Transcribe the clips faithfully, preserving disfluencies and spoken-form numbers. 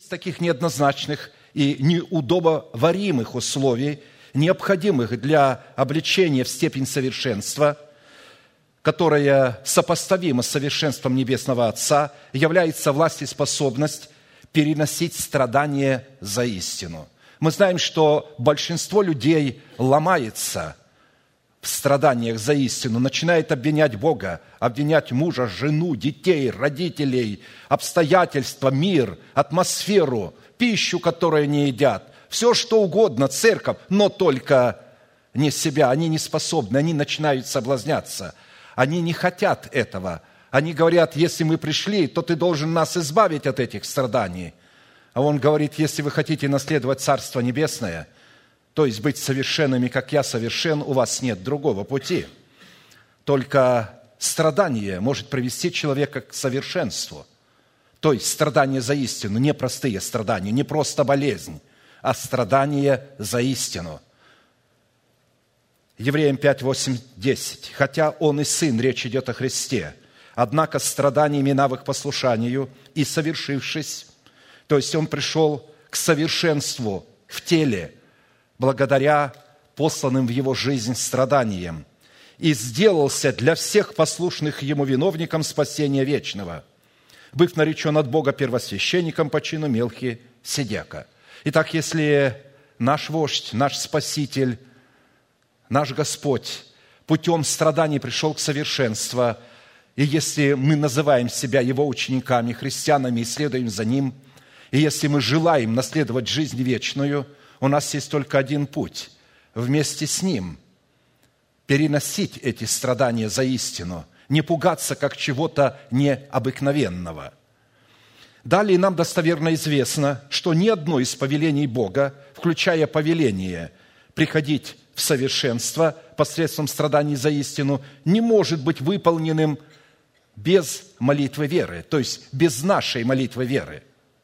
таких неоднозначных и неудобоваримых условий, необходимых для облечения в степень совершенства, которая сопоставима с совершенством Небесного Отца, является власть и способность переносить страдания за истину. Мы знаем, что большинство людей ломается в страданиях за истину, начинает обвинять Бога, обвинять мужа, жену, детей, родителей, обстоятельства, мир, атмосферу, пищу, которую не едят, все что угодно, церковь, но только не себя. Они не способны, они начинают соблазняться. Они не хотят этого. Они говорят, если мы пришли, то ты должен нас избавить от этих страданий. А он говорит, если вы хотите наследовать Царство Небесное, то есть быть совершенными, как я совершен, у вас нет другого пути. Только страдание может привести человека к совершенству. То есть страдание за истину, не простые страдания, не просто болезнь, а страдание за истину. Евреям пять, восемь, десять. «Хотя Он и Сын, речь идет о Христе, однако страданиями навык послушанию и совершившись», то есть Он пришел к совершенству в теле, благодаря посланным в Его жизнь страданиям, и сделался для всех послушных Ему виновником спасения вечного, быв наречен от Бога первосвященником по чину Мелхиседека. Итак, если наш вождь, наш Спаситель, наш Господь путем страданий пришел к совершенству, и если мы называем себя Его учениками, христианами, и следуем за Ним, и если мы желаем наследовать жизнь вечную, у нас есть только один путь – вместе с Ним переносить эти страдания за истину, не пугаться как чего-то необыкновенного. Далее нам достоверно известно, что ни одно из повелений Бога, включая повеление приходить в совершенство посредством страданий за истину, не может быть выполненным без молитвы веры, то есть без нашей молитвы веры.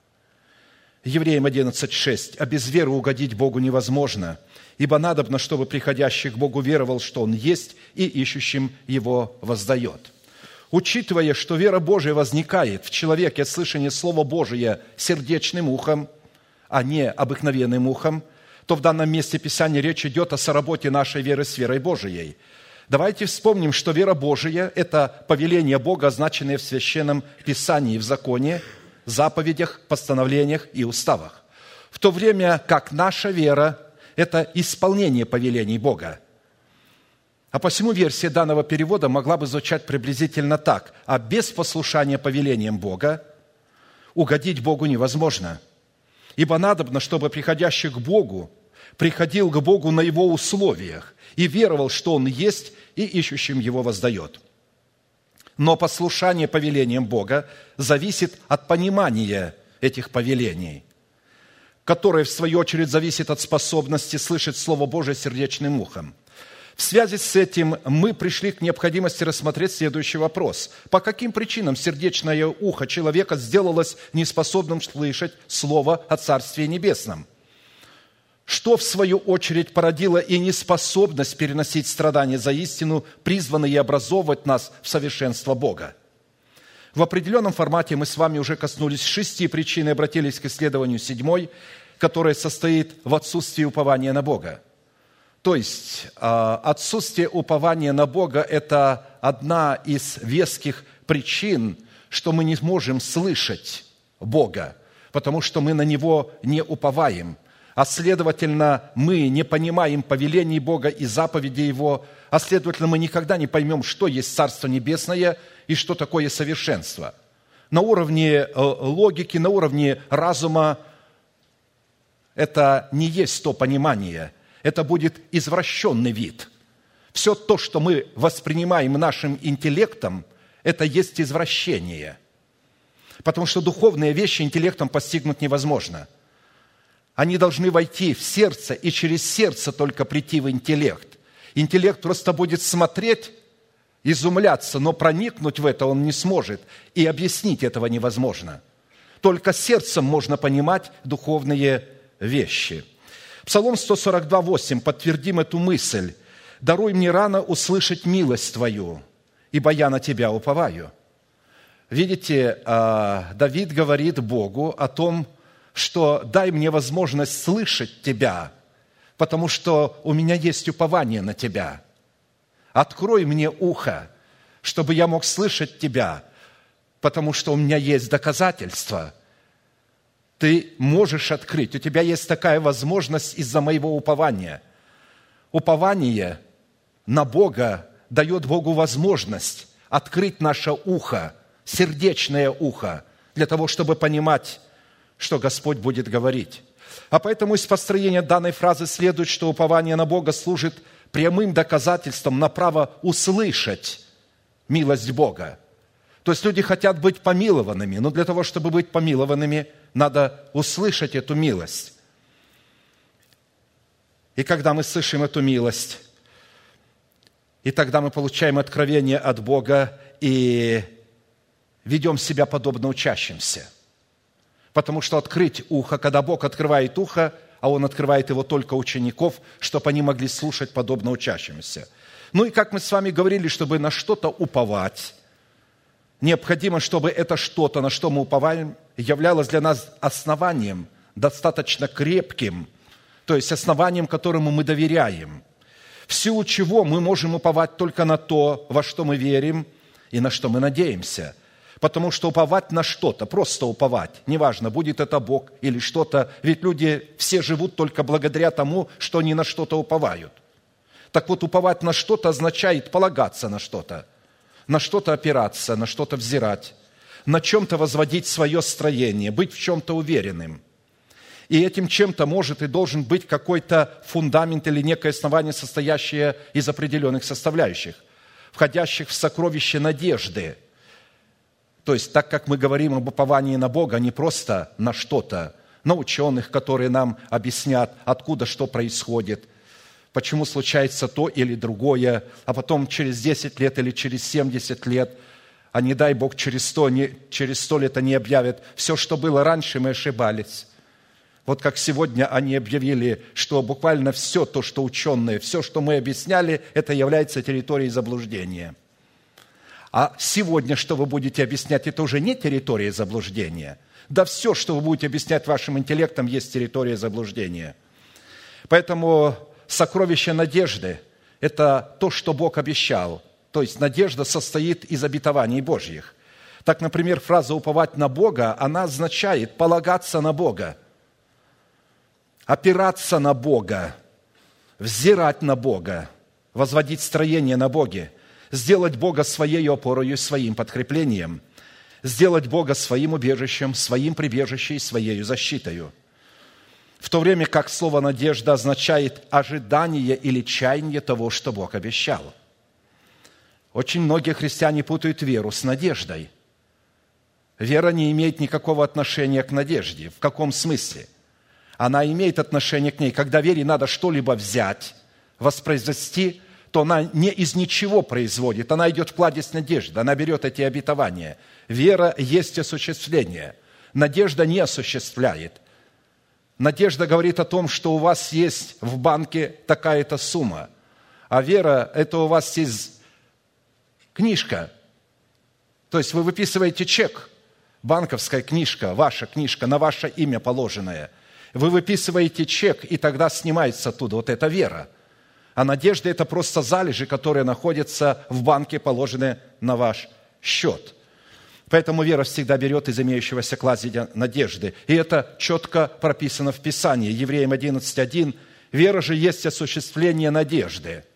Евреям одиннадцать, шесть. «А без веры угодить Богу невозможно, ибо надобно, чтобы приходящий к Богу веровал, что Он есть, и ищущим Его воздает». Учитывая, что вера Божия возникает в человеке от слышания Слова Божия сердечным ухом, а не обыкновенным ухом, то в данном месте Писания речь идет о соработе нашей веры с верой Божией. Давайте вспомним, что вера Божия – это повеление Бога, означенное в Священном Писании, в законе, заповедях, постановлениях и уставах. В то время как наша вера – это исполнение повелений Бога. А посему версия данного перевода могла бы звучать приблизительно так: «А без послушания повелениям Бога угодить Богу невозможно, ибо надобно, чтобы приходящий к Богу приходил к Богу на Его условиях и веровал, что Он есть, и ищущим Его воздает». Но послушание повелениям Бога зависит от понимания этих повелений, которое, в свою очередь, зависит от способности слышать Слово Божие сердечным ухом. В связи с этим мы пришли к необходимости рассмотреть следующий вопрос. По каким причинам сердечное ухо человека сделалось неспособным слышать Слово о Царстве Небесном? Что, в свою очередь, породило и неспособность переносить страдания за истину, призванные и образовывать нас в совершенство Бога? В определенном формате мы с вами уже коснулись шести причин и обратились к исследованию седьмой, которое состоит в отсутствии упования на Бога. То есть отсутствие упования на Бога – это одна из веских причин, что мы не можем слышать Бога, потому что мы на Него не уповаем. А следовательно, мы не понимаем повелений Бога и заповедей Его, а следовательно, мы никогда не поймем, что есть Царство Небесное и что такое совершенство. На уровне логики, на уровне разума это не есть то понимание, это будет извращенный вид. Все то, что мы воспринимаем нашим интеллектом, это есть извращение. Потому что духовные вещи интеллектом постигнуть невозможно. Они должны войти в сердце и через сердце только прийти в интеллект. Интеллект просто будет смотреть, изумляться, но проникнуть в это он не сможет, и объяснить этого невозможно. Только сердцем можно понимать духовные вещи. Псалом сто сорок два, восемь. Подтвердим эту мысль. «Даруй мне рано услышать милость Твою, ибо я на Тебя уповаю». Видите, Давид говорит Богу о том, что дай мне возможность слышать Тебя, потому что у меня есть упование на Тебя. Открой мне ухо, чтобы я мог слышать Тебя, потому что у меня есть доказательства. Ты можешь открыть, у тебя есть такая возможность из-за моего упования. Упование на Бога дает Богу возможность открыть наше ухо, сердечное ухо, для того, чтобы понимать, что Господь будет говорить. А поэтому из построения данной фразы следует, что упование на Бога служит прямым доказательством на право услышать милость Бога. То есть люди хотят быть помилованными, но для того, чтобы быть помилованными, надо услышать эту милость. И когда мы слышим эту милость, и тогда мы получаем откровение от Бога и ведем себя подобно учащимся. Потому что открыть ухо, когда Бог открывает ухо, а Он открывает его только учеников, чтобы они могли слушать подобно учащимся. Ну и как мы с вами говорили, чтобы на что-то уповать, необходимо, чтобы это что-то, на что мы уповаем, являлось для нас основанием, достаточно крепким, то есть основанием, которому мы доверяем, в силу чего мы можем уповать только на то, во что мы верим и на что мы надеемся. Потому что уповать на что-то, просто уповать, неважно, будет это Бог или что-то, ведь люди все живут только благодаря тому, что они на что-то уповают. Так вот, уповать на что-то означает полагаться на что-то, на что-то опираться, на что-то взирать, на чем-то возводить свое строение, быть в чем-то уверенным. И этим чем-то может и должен быть какой-то фундамент или некое основание, состоящее из определенных составляющих, входящих в сокровище надежды. То есть, так как мы говорим об уповании на Бога, не просто на что-то, на ученых, которые нам объяснят, откуда что происходит, почему случается то или другое, а потом через десять лет или через семьдесят лет, а не дай Бог через сто, не, через сто лет они объявят, все, что было раньше, мы ошибались. Вот как сегодня они объявили, что буквально все то, что ученые, все, что мы объясняли, это является территорией заблуждения. А сегодня, что вы будете объяснять, это уже не территория заблуждения. Да все, что вы будете объяснять вашим интеллектом, есть территория заблуждения. Поэтому сокровище надежды – это то, что Бог обещал. То есть надежда состоит из обетований Божьих. Так, например, фраза «уповать на Бога», она означает полагаться на Бога, опираться на Бога, взирать на Бога, возводить строение на Боге, сделать Бога своей опорою, своим подкреплением, сделать Бога своим убежищем, своим прибежищем и своей защитою. В то время как слово «надежда» означает ожидание или чаяние того, что Бог обещал. Очень многие христиане путают веру с надеждой. Вера не имеет никакого отношения к надежде. В каком смысле? Она имеет отношение к ней. Когда вере надо что-либо взять, воспроизвести, то она не из ничего производит. Она идет в кладезь надежды. Она берет эти обетования. Вера есть осуществление. Надежда не осуществляет. Надежда говорит о том, что у вас есть в банке такая-то сумма. А вера – это у вас есть книжка. То есть вы выписываете чек, банковская книжка, ваша книжка, на ваше имя положенная. Вы выписываете чек, и тогда снимается оттуда вот эта вера. А надежда – это просто залежи, которые находятся в банке, положенные на ваш счет. Поэтому вера всегда берет из имеющегося кладезя надежды. И это четко прописано в Писании. Евреям одиннадцать один. Вера же есть осуществление надежды,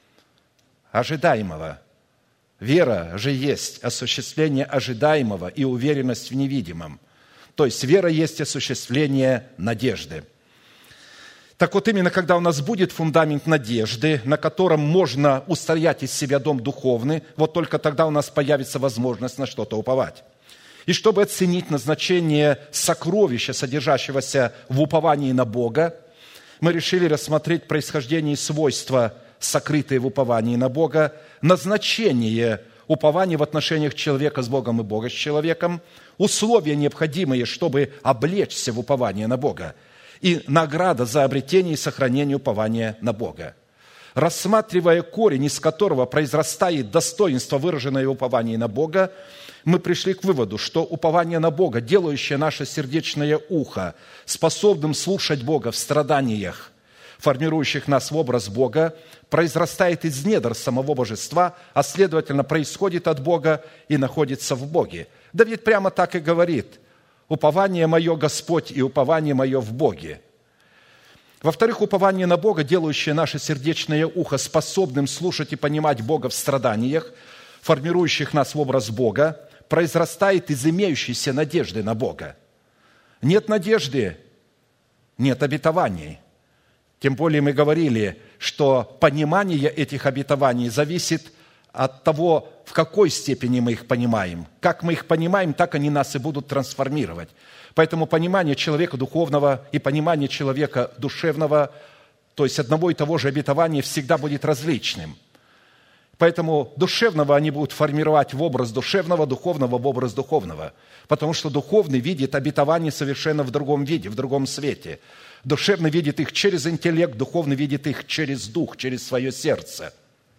ожидаемого. Вера же есть осуществление ожидаемого и уверенность в невидимом. То есть вера есть осуществление надежды. Так вот, именно когда у нас будет фундамент надежды, на котором можно устроять из себя дом духовный, вот только тогда у нас появится возможность на что-то уповать. И чтобы оценить назначение сокровища, содержащегося в уповании на Бога, мы решили рассмотреть происхождение и свойства, сокрытые в уповании на Бога, назначение упования в отношениях человека с Богом и Бога с человеком, условия, необходимые, чтобы облечься в упование на Бога, и награда за обретение и сохранение упования на Бога. Рассматривая корень, из которого произрастает достоинство, выраженное в уповании на Бога, мы пришли к выводу, что упование на Бога, делающее наше сердечное ухо способным слушать Бога в страданиях, формирующих нас в образ Бога, произрастает из недр самого божества, а следовательно происходит от Бога и находится в Боге. Давид прямо так и говорит: «Упование мое Господь и упование мое в Боге». Во-вторых, упование на Бога, делающее наше сердечное ухо способным слушать и понимать Бога в страданиях, формирующих нас в образ Бога, произрастает из имеющейся надежды на Бога. Нет надежды, нет обетований. Тем более мы говорили, что понимание этих обетований зависит от того, в какой степени мы их понимаем. Как мы их понимаем, так они нас и будут трансформировать. Поэтому понимание человека духовного и понимание человека душевного, то есть одного и того же обетования, всегда будет различным. Поэтому душевного они будут формировать в образ душевного, духовного в образ духовного. Потому что духовный видит обетование совершенно в другом виде, в другом свете. Душевный видит их через интеллект, духовный видит их через дух, через свое сердце.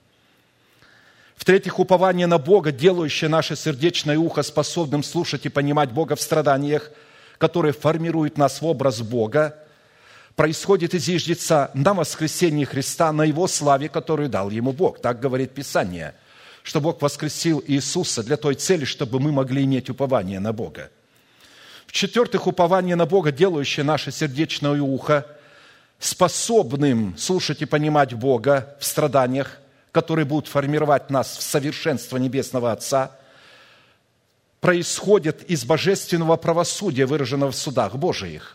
В-третьих, упование на Бога, делающее наше сердечное ухо способным слушать и понимать Бога в страданиях, которые формируют нас в образ Бога, происходит и зиждется на воскресении Христа, на Его славе, которую дал Ему Бог. Так говорит Писание, что Бог воскресил Иисуса для той цели, чтобы мы могли иметь упование на Бога. В-четвертых, упование на Бога, делающее наше сердечное ухо способным слушать и понимать Бога в страданиях, которые будут формировать нас в совершенство Небесного Отца, происходит из божественного правосудия, выраженного в судах Божиих.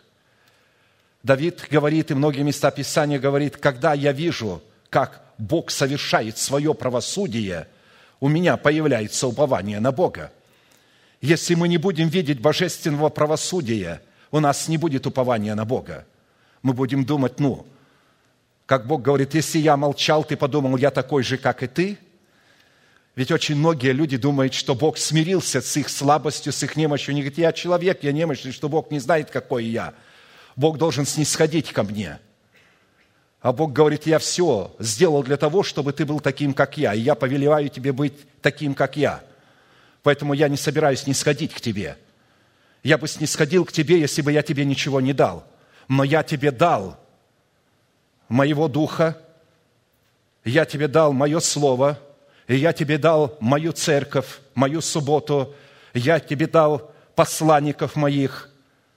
Давид говорит, и многие места Писания говорит: когда я вижу, как Бог совершает свое правосудие, у меня появляется упование на Бога. Если мы не будем видеть божественного правосудия, у нас не будет упования на Бога. Мы будем думать, ну, как Бог говорит: если я молчал, ты подумал, я такой же, как и ты. Ведь очень многие люди думают, что Бог смирился с их слабостью, с их немощью. Они говорят: я человек, я немощный, что Бог не знает, какой я. Бог должен снисходить ко мне. А Бог говорит: я все сделал для того, чтобы ты был таким, как я, и я повелеваю тебе быть таким, как я. Поэтому я не собираюсь снисходить к тебе. Я бы снисходил к тебе, если бы я тебе ничего не дал. Но я тебе дал моего Духа, я тебе дал мое Слово, и я тебе дал мою церковь, мою субботу, я тебе дал посланников моих.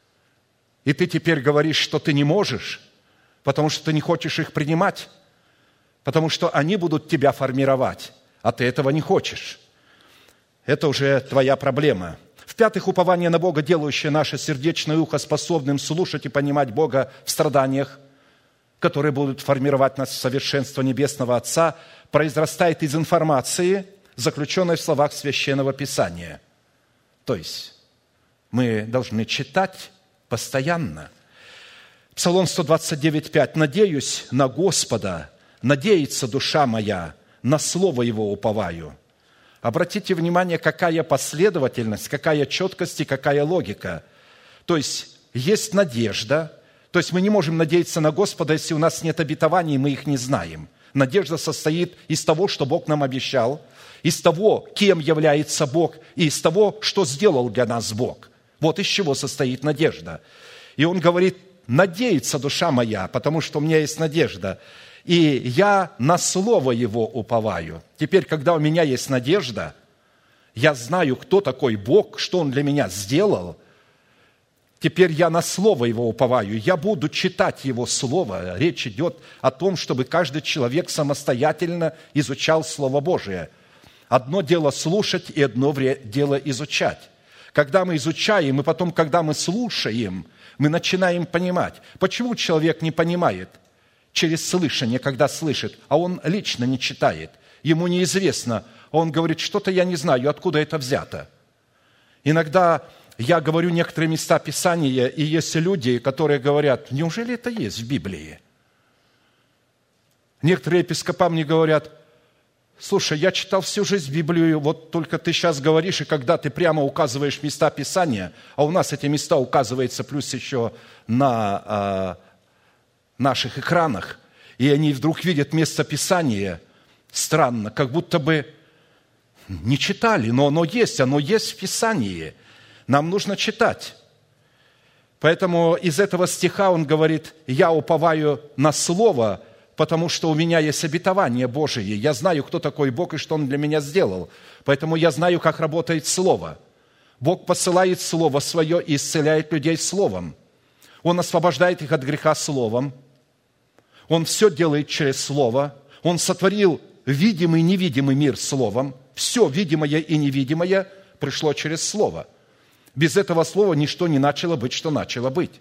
И ты теперь говоришь, что ты не можешь, потому что ты не хочешь их принимать, потому что они будут тебя формировать, а ты этого не хочешь. Это уже твоя проблема. В-пятых, упование на Бога, делающее наше сердечное ухо способным слушать и понимать Бога в страданиях, которые будут формировать нас в совершенство Небесного Отца, произрастает из информации, заключенной в словах Священного Писания. То есть мы должны читать постоянно. Псалом сто двадцать девять пять. «Надеюсь на Господа, надеется душа моя, на Слово Его уповаю». Обратите внимание, какая последовательность, какая четкость и какая логика. То есть есть надежда. То есть мы не можем надеяться на Господа, если у нас нет обетований, мы их не знаем. Надежда состоит из того, что Бог нам обещал, из того, кем является Бог, и из того, что сделал для нас Бог. Вот из чего состоит надежда. И он говорит: надеется душа моя, потому что у меня есть надежда, и я на Слово Его уповаю. Теперь, когда у меня есть надежда, я знаю, кто такой Бог, что Он для меня сделал. Теперь я на Слово Его уповаю, я буду читать Его Слово. Речь идет о том, чтобы каждый человек самостоятельно изучал Слово Божие. Одно дело слушать, и одно дело изучать. Когда мы изучаем, и потом, когда мы слушаем, мы начинаем понимать. Почему человек не понимает через слышание, когда слышит, а он лично не читает? Ему неизвестно. Он говорит: что-то я не знаю, откуда это взято. Иногда я говорю некоторые места Писания, и есть люди, которые говорят: неужели это есть в Библии? Некоторые епископа мне говорят: слушай, я читал всю жизнь Библию, вот только ты сейчас говоришь, и когда ты прямо указываешь места Писания, а у нас эти места указываются плюс еще на а, наших экранах, и они вдруг видят место Писания, странно, как будто бы не читали, но оно есть, оно есть в Писании. Нам нужно читать. Поэтому из этого стиха он говорит: «Я уповаю на Слово, потому что у меня есть обетование Божие. Я знаю, кто такой Бог и что Он для меня сделал. Поэтому я знаю, как работает Слово». Бог посылает Слово Свое и исцеляет людей Словом. Он освобождает их от греха Словом. Он все делает через Слово. Он сотворил видимый и невидимый мир Словом. Все видимое и невидимое пришло через Слово. Без этого Слова ничто не начало быть, что начало быть.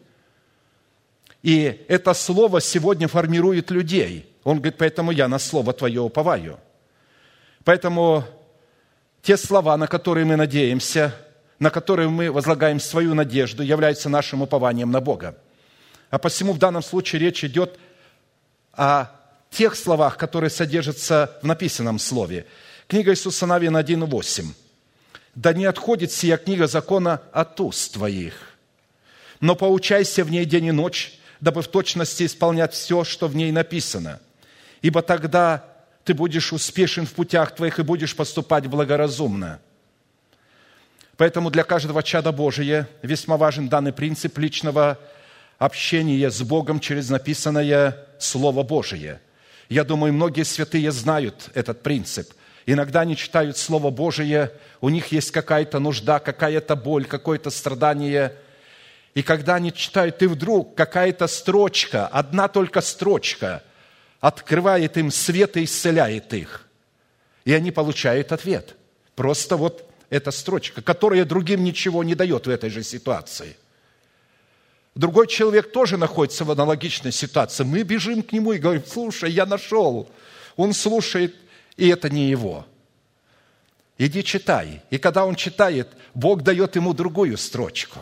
И это Слово сегодня формирует людей. Он говорит: «Поэтому я на Слово Твое уповаю». Поэтому те слова, на которые мы надеемся, на которые мы возлагаем свою надежду, являются нашим упованием на Бога. А посему в данном случае речь идет о тех словах, которые содержатся в написанном Слове. Книга Иисуса Навина один восемь. «Да не отходит сия книга закона от уст твоих, но поучайся в ней день и ночь, дабы в точности исполнять все, что в ней написано. Ибо тогда ты будешь успешен в путях твоих и будешь поступать благоразумно». Поэтому для каждого чада Божия весьма важен данный принцип личного общения с Богом через написанное Слово Божие. Я думаю, многие святые знают этот принцип. Иногда они читают Слово Божие, у них есть какая-то нужда, какая-то боль, какое-то страдание. И когда они читают, и вдруг какая-то строчка, одна только строчка, открывает им свет и исцеляет их. И они получают ответ. Просто вот эта строчка, которая другим ничего не дает в этой же ситуации. Другой человек тоже находится в аналогичной ситуации. Мы бежим к нему и говорим: «Слушай, я нашел». Он слушает, и это не его. Иди читай. И когда он читает, Бог дает ему другую строчку.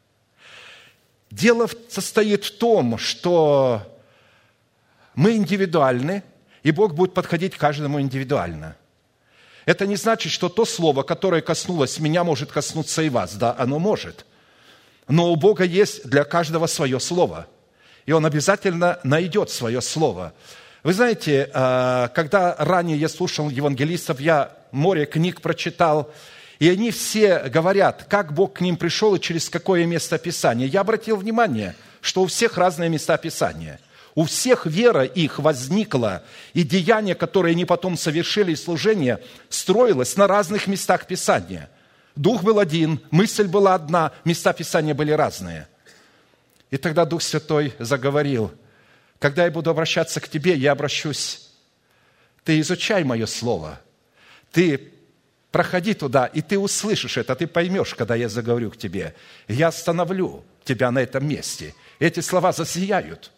Дело состоит в том, что мы индивидуальны, и Бог будет подходить к каждому индивидуально. Это не значит, что то слово, которое коснулось меня, может коснуться и вас. Да, оно может. Но у Бога есть для каждого свое слово. И Он обязательно найдет свое слово. Вы знаете, когда ранее я слушал евангелистов, я море книг прочитал, и они все говорят, как Бог к ним пришел и через какое место Писания. Я обратил внимание, что у всех разные места Писания. У всех вера их возникла, и деяния, которые они потом совершили, и служение, строилось на разных местах Писания. Дух был один, мысль была одна, места Писания были разные. И тогда Дух Святой заговорил: когда я буду обращаться к тебе, я обращусь. Ты изучай мое слово, ты проходи туда, и ты услышишь это, ты поймешь, когда я заговорю к тебе. Я остановлю тебя на этом месте. Эти слова засияют.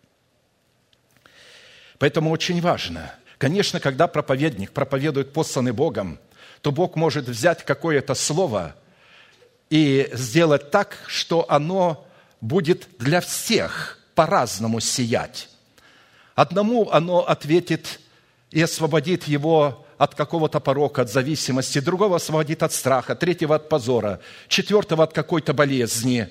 Поэтому очень важно. Конечно, когда проповедник проповедует посланный Богом, то Бог может взять какое-то слово и сделать так, что оно будет для всех по-разному сиять. Одному оно ответит и освободит его от какого-то порока, от зависимости, другого освободит от страха, третьего от позора, четвертого от какой-то болезни,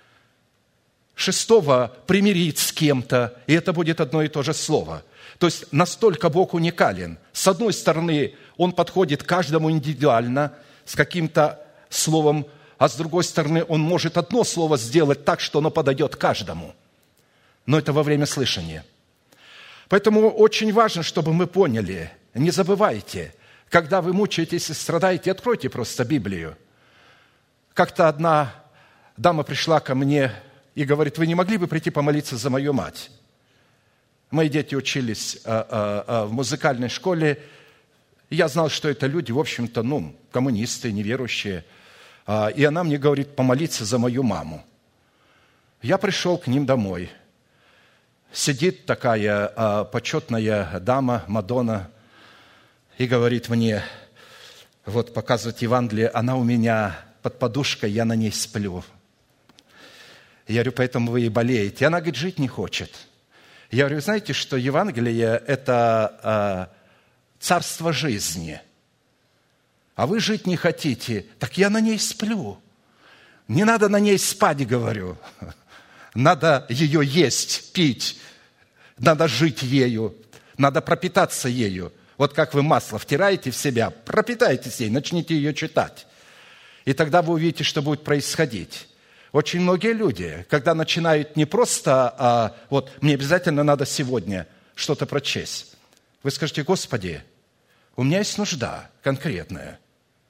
шестого примирит с кем-то, и это будет одно и то же слово. То есть настолько Бог уникален. С одной стороны, Он подходит каждому индивидуально с каким-то словом, а с другой стороны, Он может одно слово сделать так, что оно подойдет каждому. Но это во время слышания. Поэтому очень важно, чтобы мы поняли, не забывайте, когда вы мучаетесь и страдаете, откройте просто Библию. Как-то одна дама пришла ко мне и говорит: вы не могли бы прийти помолиться за мою мать? Мои дети учились а, а, а, в музыкальной школе. Я знал, что это люди, в общем-то, ну, коммунисты, неверующие. А, и она мне говорит: помолиться за мою маму. Я пришел к ним домой. Сидит такая а, почетная дама, Мадонна, и говорит мне, вот показывает Евангелие, она у меня под подушкой, я на ней сплю. Я говорю: поэтому вы и болеете. И она говорит: жить не хочет. Я говорю: знаете, что Евангелие – это а, царство жизни, а вы жить не хотите, так я на ней сплю. Не надо на ней спать, говорю. Надо ее есть, пить, надо жить ею, надо пропитаться ею. Вот как вы масло втираете в себя, пропитаетесь ей, начните ее читать. И тогда вы увидите, что будет происходить. Очень многие люди, когда начинают не просто, а вот мне обязательно надо сегодня что-то прочесть. Вы скажете: Господи, у меня есть нужда конкретная.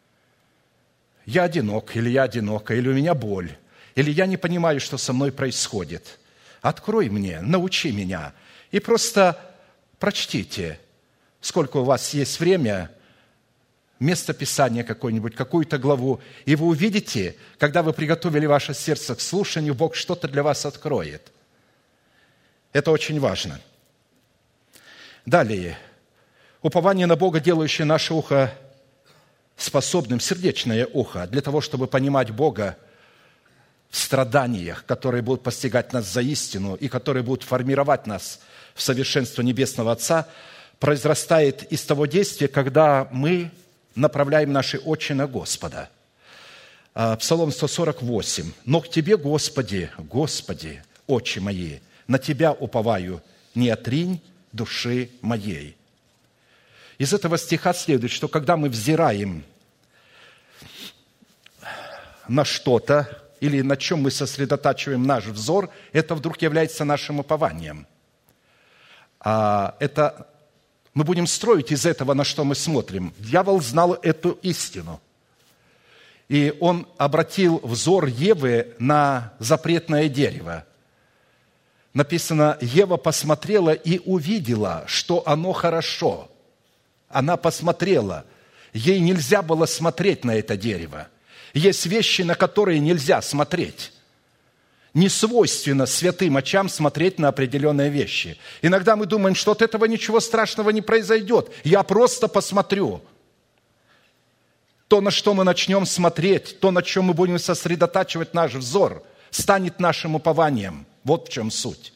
Я одинок, или я одинока, или у меня боль, или я не понимаю, что со мной происходит. Открой мне, научи меня. И просто прочтите, сколько у вас есть время, место Писания какое-нибудь, какую-то главу, и вы увидите, когда вы приготовили ваше сердце к слушанию, Бог что-то для вас откроет. Это очень важно. Далее. Упование на Бога, делающее наше ухо способным, сердечное ухо, для того, чтобы понимать Бога в страданиях, которые будут постигать нас за истину и которые будут формировать нас в совершенство Небесного Отца, произрастает из того действия, когда мы направляем наши очи на Господа. Псалом сто сорок восемь. «Но к Тебе, Господи, Господи, очи мои, на Тебя уповаю, не отринь души моей». Из этого стиха следует, что когда мы взираем на что-то или на чем мы сосредотачиваем наш взор, это вдруг является нашим упованием. А это мы будем строить из этого, на что мы смотрим. Дьявол знал эту истину. И он обратил взор Евы на запретное дерево. Написано: Ева посмотрела и увидела, что оно хорошо. Она посмотрела. Ей нельзя было смотреть на это дерево. Есть вещи, на которые нельзя смотреть. Не свойственно святым очам смотреть на определенные вещи. Иногда мы думаем, что от этого ничего страшного не произойдет. Я просто посмотрю. То, на что мы начнем смотреть, то, на чем мы будем сосредотачивать наш взор, станет нашим упованием. Вот в чем суть.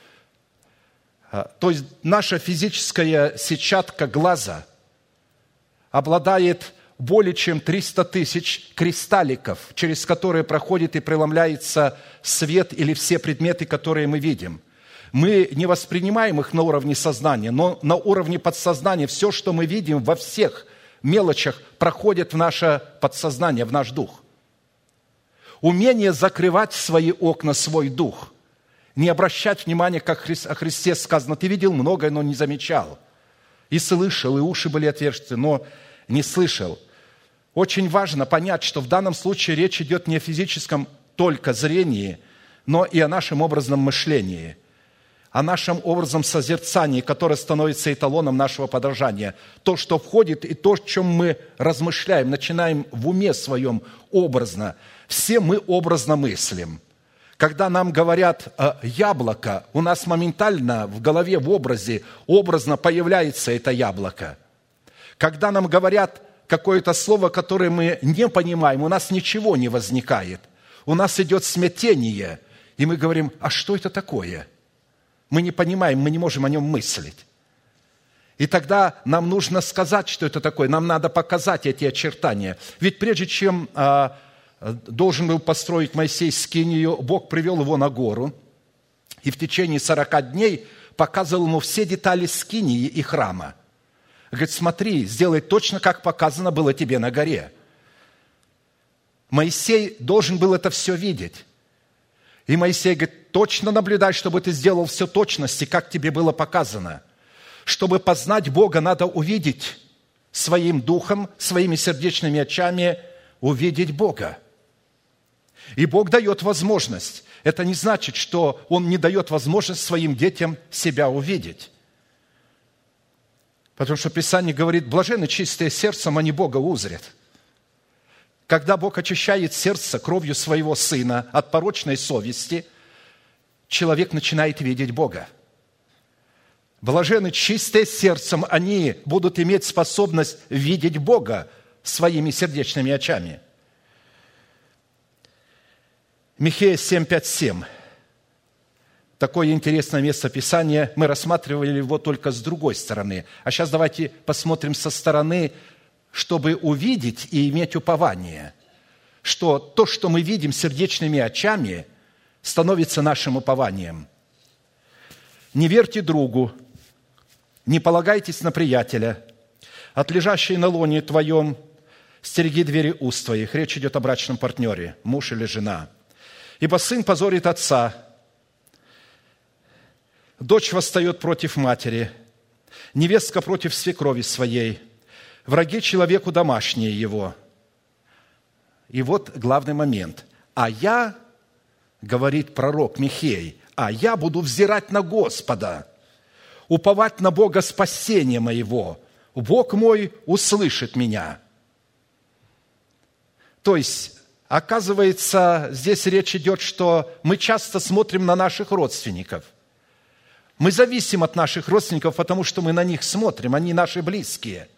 То есть наша физическая сетчатка глаза обладает более чем триста тысяч кристалликов, через которые проходит и преломляется свет или все предметы, которые мы видим. Мы не воспринимаем их на уровне сознания, но на уровне подсознания все, что мы видим во всех мелочах, проходит в наше подсознание, в наш дух. Умение закрывать свои окна, свой дух, не обращать внимания, как о Христе сказано: «Ты видел многое, но не замечал, и слышал, и уши были отверсты, но не слышал». Очень важно понять, что в данном случае речь идет не о физическом только зрении, но и о нашем образном мышлении, о нашем образном созерцании, которое становится эталоном нашего подражания. То, что входит, и то, о чем мы размышляем, начинаем в уме своем образно. Все мы образно мыслим. Когда нам говорят «яблоко», у нас моментально в голове, в образе, образно появляется это яблоко. Когда нам говорят какое-то слово, которое мы не понимаем, у нас ничего не возникает. У нас идет смятение, и мы говорим: а что это такое? Мы не понимаем, мы не можем о нем мыслить. И тогда нам нужно сказать, что это такое, нам надо показать эти очертания. Ведь прежде чем а, должен был построить Моисей скинию, Бог привел его на гору, и в течение сорока дней показывал ему все детали скинии и храма. Говорит: смотри, сделай точно, как показано было тебе на горе. Моисей должен был это все видеть. И Моисей говорит: точно наблюдай, чтобы ты сделал все точности, как тебе было показано. Чтобы познать Бога, надо увидеть своим духом, своими сердечными очами, увидеть Бога. И Бог дает возможность. Это не значит, что Он не дает возможность своим детям себя увидеть. Потому что Писание говорит: блаженны чистые сердцем, они Бога узрят. Когда Бог очищает сердце кровью Своего Сына от порочной совести, человек начинает видеть Бога. Блаженны чистые сердцем, они будут иметь способность видеть Бога своими сердечными очами. Михея семь, пять, семь. Такое интересное место Писания. Мы рассматривали его только с другой стороны. А сейчас давайте посмотрим со стороны, чтобы увидеть и иметь упование, что то, что мы видим сердечными очами, становится нашим упованием. «Не верьте другу, не полагайтесь на приятеля, От лежащей на лоне твоем стереги двери уст твоих». Речь идет о брачном партнере, муж или жена. «Ибо сын позорит отца, дочь восстает против матери, невестка против свекрови своей, враги человеку домашние его». И вот главный момент. «А я, — говорит пророк Михей, — а я буду взирать на Господа, уповать на Бога спасения моего. Бог мой услышит меня». То есть, оказывается, здесь речь идет, что мы часто смотрим на наших родственников. Мы зависим от наших родственников, потому что мы на них смотрим, они наши близкие.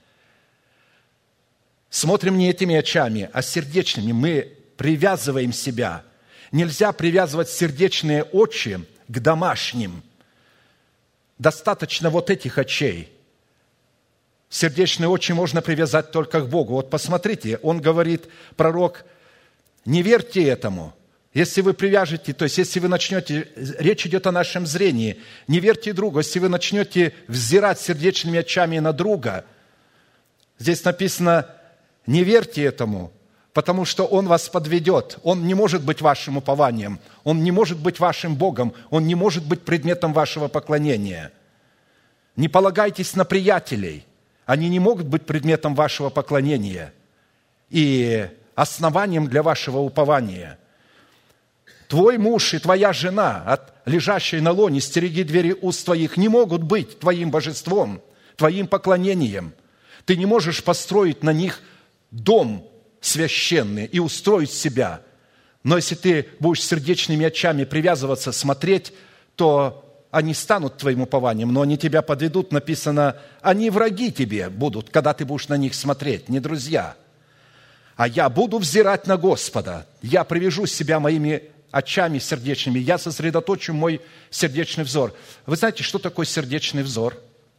Смотрим не этими очами, а сердечными. Мы привязываем себя. Нельзя привязывать сердечные очи к домашним. Достаточно вот этих очей. Сердечные очи можно привязать только к Богу. Вот посмотрите, он говорит, пророк, не верьте этому. Если вы привяжете, то есть если вы начнете, речь идет о нашем зрении, не верьте другу. Если вы начнете взирать сердечными очами на друга, здесь написано, не верьте этому, потому что он вас подведет. Он не может быть вашим упованием, он не может быть вашим Богом, он не может быть предметом вашего поклонения. Не полагайтесь на приятелей, они не могут быть предметом вашего поклонения и основанием для вашего упования. Твой муж и твоя жена, от лежащей на лоне, стереги двери уст твоих, не могут быть твоим божеством, твоим поклонением. Ты не можешь построить на них дом священный и устроить себя. Но если ты будешь сердечными очами привязываться, смотреть, то они станут твоим упованием, но они тебя подведут. Написано, они враги тебе будут, когда ты будешь на них смотреть, не друзья. А я буду взирать на Господа. Я привяжу себя моими очами сердечными. Я сосредоточу мой сердечный взор. Вы знаете, что такое сердечный взор?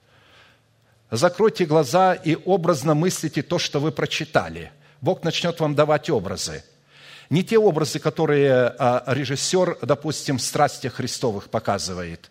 Закройте глаза и образно мыслите то, что вы прочитали. Бог начнет вам давать образы. Не те образы, которые режиссер, допустим, в «Страстях Христовых» показывает.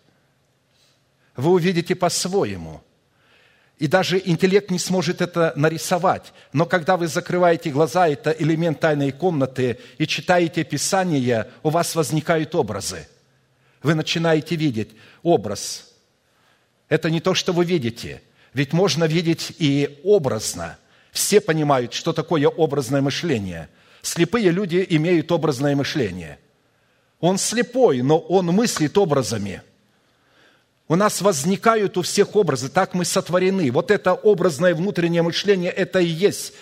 Вы увидите по-своему. И даже интеллект не сможет это нарисовать. Но когда вы закрываете глаза, это элемент тайной комнаты, и читаете Писание, у вас возникают образы. Вы начинаете видеть образ. Это не то, что вы видите. Ведь можно видеть и образно. Все понимают, что такое образное мышление. Слепые люди имеют образное мышление. Он слепой, но он мыслит образами. У нас возникают у всех образы, так мы сотворены. Вот это образное внутреннее мышление, это и есть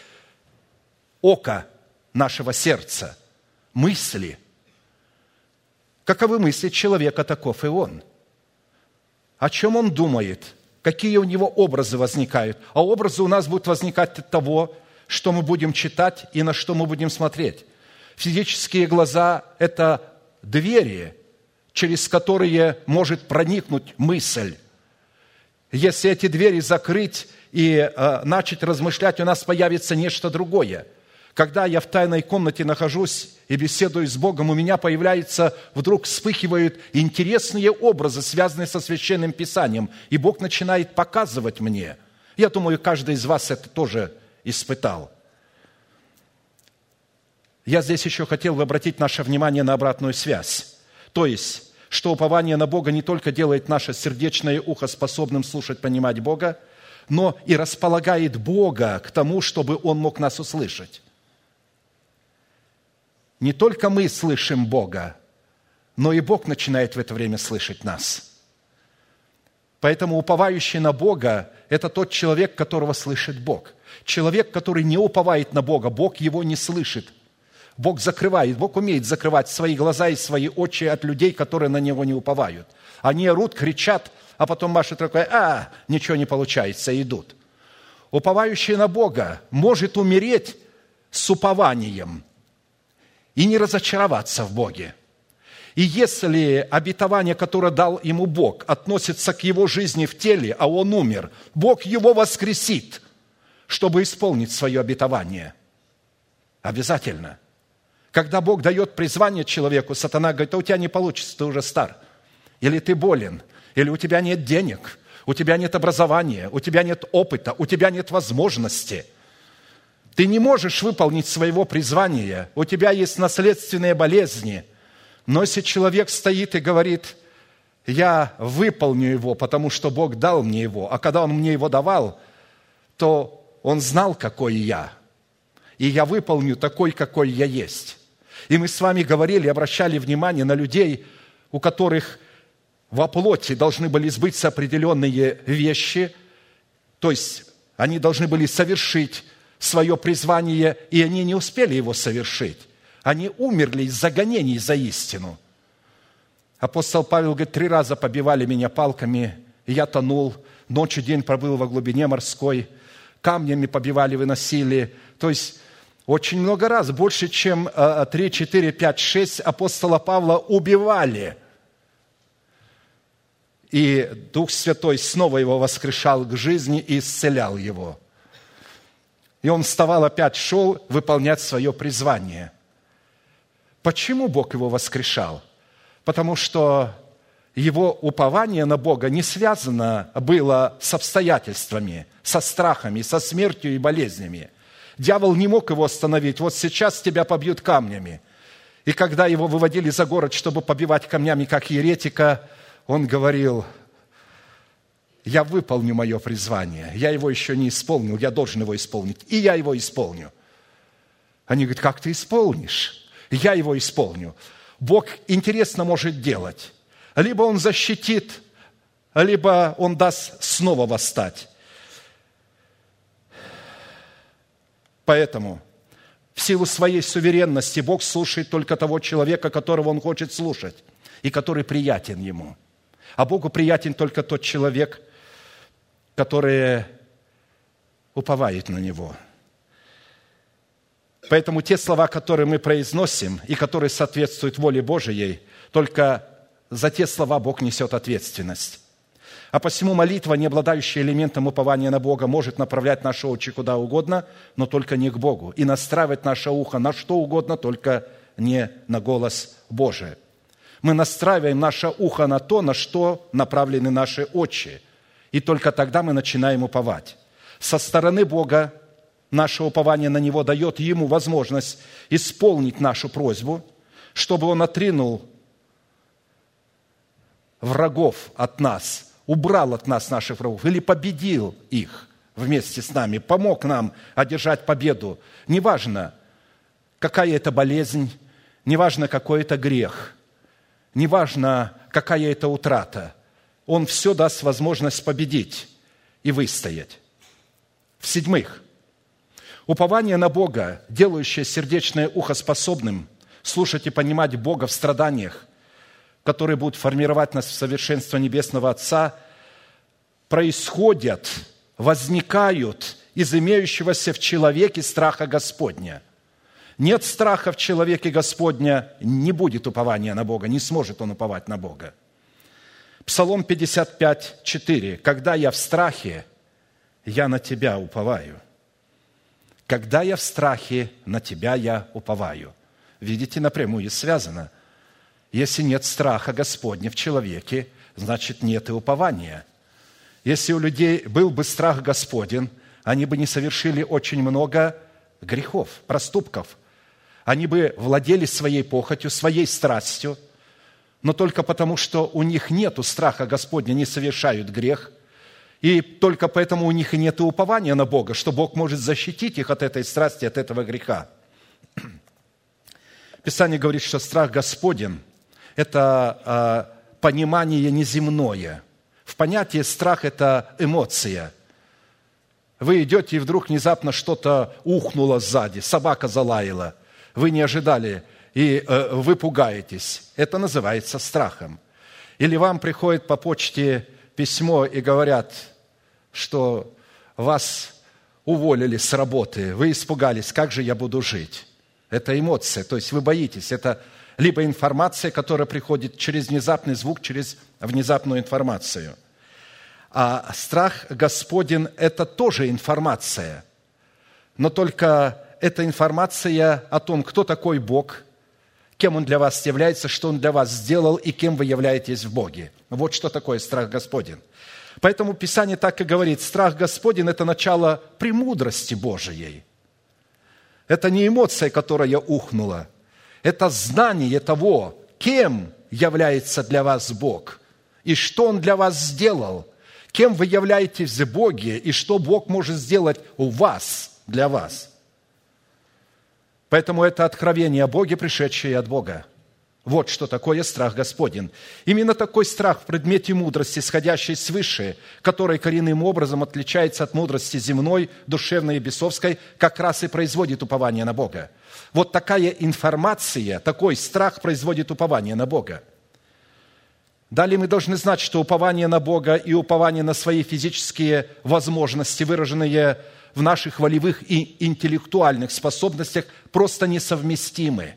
око нашего сердца, мысли. Каковы мысли человека, таков и он. О чем он думает, какие у него образы возникают. А образы у нас будут возникать от того, что мы будем читать и на что мы будем смотреть. Физические глаза – это двери, через которые может проникнуть мысль. Если эти двери закрыть и э, начать размышлять, у нас появится нечто другое. Когда я в тайной комнате нахожусь и беседую с Богом, у меня появляются, вдруг вспыхивают интересные образы, связанные со Священным Писанием, и Бог начинает показывать мне. Я думаю, каждый из вас это тоже испытал. Я здесь еще хотел бы обратить наше внимание на обратную связь. То есть, что упование на Бога не только делает наше сердечное ухо способным слушать, понимать Бога, но и располагает Бога к тому, чтобы Он мог нас услышать. Не только мы слышим Бога, но и Бог начинает в это время слышать нас. Поэтому уповающий на Бога – это тот человек, которого слышит Бог. Человек, который не уповает на Бога, Бог его не слышит. Бог закрывает, Бог умеет закрывать свои глаза и свои очи от людей, которые на Него не уповают. Они орут, кричат, а потом машут рукой, а, ничего не получается, и идут. Уповающий на Бога может умереть с упованием и не разочароваться в Боге. И если обетование, которое дал ему Бог, относится к его жизни в теле, а он умер, Бог его воскресит, чтобы исполнить свое обетование. Обязательно. Когда Бог дает призвание человеку, сатана говорит, а у тебя не получится, ты уже стар. Или ты болен, или у тебя нет денег, у тебя нет образования, у тебя нет опыта, у тебя нет возможности. Ты не можешь выполнить своего призвания, у тебя есть наследственные болезни. Но если человек стоит и говорит: я выполню его, потому что Бог дал мне его, а когда Он мне его давал, то Он знал, какой я, и я выполню такой, какой я есть. И мы с вами говорили, обращали внимание на людей, у которых во плоти должны были сбыться определенные вещи, то есть они должны были совершить свое призвание, и они не успели его совершить. Они умерли из-за гонений за истину. Апостол Павел говорит: три раза побивали меня палками, и я тонул, ночью день пробыл во глубине морской, камнями побивали, выносили. То есть очень много раз, больше, чем три, четыре, пять, шесть апостола Павла убивали. И Дух Святой снова его воскрешал к жизни и исцелял его. И он вставал опять, шел выполнять свое призвание. Почему Бог его воскрешал? Потому что его упование на Бога не связано было с обстоятельствами, со страхами, со смертью и болезнями. Дьявол не мог его остановить. Вот сейчас тебя побьют камнями. И когда его выводили за город, чтобы побивать камнями, как еретика, он говорил: я выполню мое призвание, я его еще не исполнил, я должен его исполнить, и я его исполню. Они говорят: как ты исполнишь? Я его исполню. Бог интересно может делать. Либо Он защитит, либо Он даст снова восстать. Поэтому в силу своей суверенности Бог слушает только того человека, которого Он хочет слушать, и который приятен Ему. А Богу приятен только тот человек, который уповает на Него. Поэтому те слова, которые мы произносим и которые соответствуют воле Божией, только за те слова Бог несет ответственность. А посему молитва, не обладающая элементом упования на Бога, может направлять наши очи куда угодно, но только не к Богу, и настраивать наше ухо на что угодно, только не на голос Божий. Мы настраиваем наше ухо на то, на что направлены наши очи, и только тогда мы начинаем уповать. Со стороны Бога наше упование на Него дает Ему возможность исполнить нашу просьбу, чтобы Он отринул врагов от нас, убрал от нас наших врагов или победил их вместе с нами, помог нам одержать победу. Неважно, какая это болезнь, неважно, какой это грех, неважно, какая это утрата. Он все даст возможность победить и выстоять. В-седьмых, упование на Бога, делающее сердечное ухо способным слушать и понимать Бога в страданиях, которые будут формировать нас в совершенство Небесного Отца, происходят, возникают из имеющегося в человеке страха Господня. Нет страха в человеке Господня, не будет упования на Бога, не сможет он уповать на Бога. Псалом пятьдесят пять, четыре. «Когда я в страхе, я на Тебя уповаю». Когда я в страхе, на Тебя я уповаю. Видите, напрямую связано. Если нет страха Господня в человеке, значит, нет и упования. Если у людей был бы страх Господен, они бы не совершили очень много грехов, проступков. Они бы владели своей похотью, своей страстью, но только потому, что у них нет страха Господня, не совершают грех, и только поэтому у них и нет упования на Бога, что Бог может защитить их от этой страсти, от этого греха. Писание говорит, что страх Господен – это понимание неземное. В понятии страх – это эмоция. Вы идете, и вдруг внезапно что-то ухнуло сзади, собака залаяла. Вы не ожидали, и вы пугаетесь. Это называется страхом. Или вам приходит по почте письмо и говорят, что вас уволили с работы, вы испугались, как же я буду жить? Это эмоция, то есть вы боитесь. Это либо информация, которая приходит через внезапный звук, через внезапную информацию. А страх Господен – это тоже информация, но только это информация о том, кто такой Бог, кем Он для вас является, что Он для вас сделал и кем вы являетесь в Боге. Вот что такое страх Господен. Поэтому Писание так и говорит: страх Господень – это начало премудрости Божией. Это не эмоция, которая ухнула. Это знание того, кем является для вас Бог и что Он для вас сделал, кем вы являетесь в Боге и что Бог может сделать у вас, для вас. Поэтому это откровение о Боге, пришедшее от Бога. Вот что такое страх Господень. Именно такой страх в предмете мудрости, исходящей свыше, который коренным образом отличается от мудрости земной, душевной и бесовской, как раз и производит упование на Бога. Вот такая информация, такой страх производит упование на Бога. Далее мы должны знать, что упование на Бога и упование на свои физические возможности, выраженные в наших волевых и интеллектуальных способностях, просто несовместимы.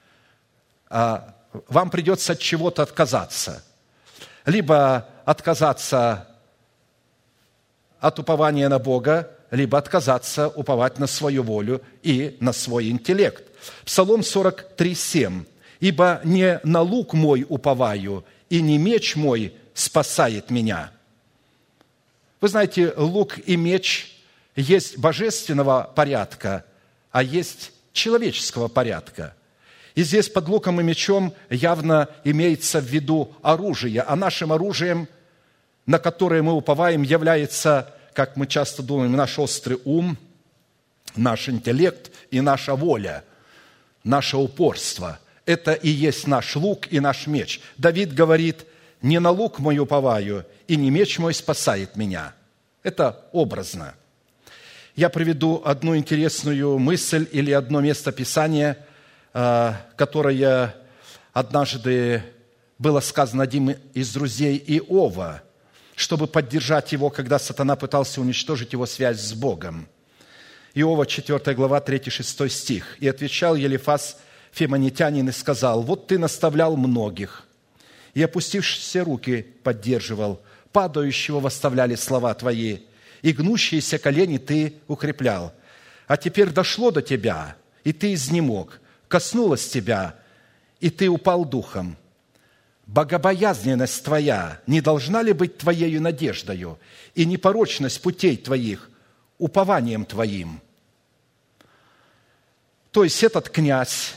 Вам придется от чего-то отказаться. Либо отказаться от упования на Бога, либо отказаться уповать на свою волю и на свой интеллект. Псалом сорок три, семь. «Ибо не на лук мой уповаю, и не меч мой спасает меня». Вы знаете, лук и меч есть божественного порядка, а есть человеческого порядка. И здесь под луком и мечом явно имеется в виду оружие, а нашим оружием, на которое мы уповаем, является, как мы часто думаем, наш острый ум, наш интеллект и наша воля, наше упорство. Это и есть наш лук и наш меч. Давид говорит: «Не на лук мой уповаю, и не меч мой спасает меня». Это образно. Я приведу одну интересную мысль или одно место Писания, которое однажды было сказано одним из друзей Иова, чтобы поддержать его, когда сатана пытался уничтожить его связь с Богом. Иова, четвёртая глава, третий-шестой стих. «И отвечал Елифаз Фемонитянин и сказал: вот ты наставлял многих, и опустившиеся руки поддерживал, падающего восставляли слова твои, и гнущиеся колени ты укреплял. А теперь дошло до тебя, и ты изнемог, коснулось тебя, и ты упал духом. Богобоязненность твоя не должна ли быть твоею надеждою, и непорочность путей твоих упованием твоим?» То есть этот князь,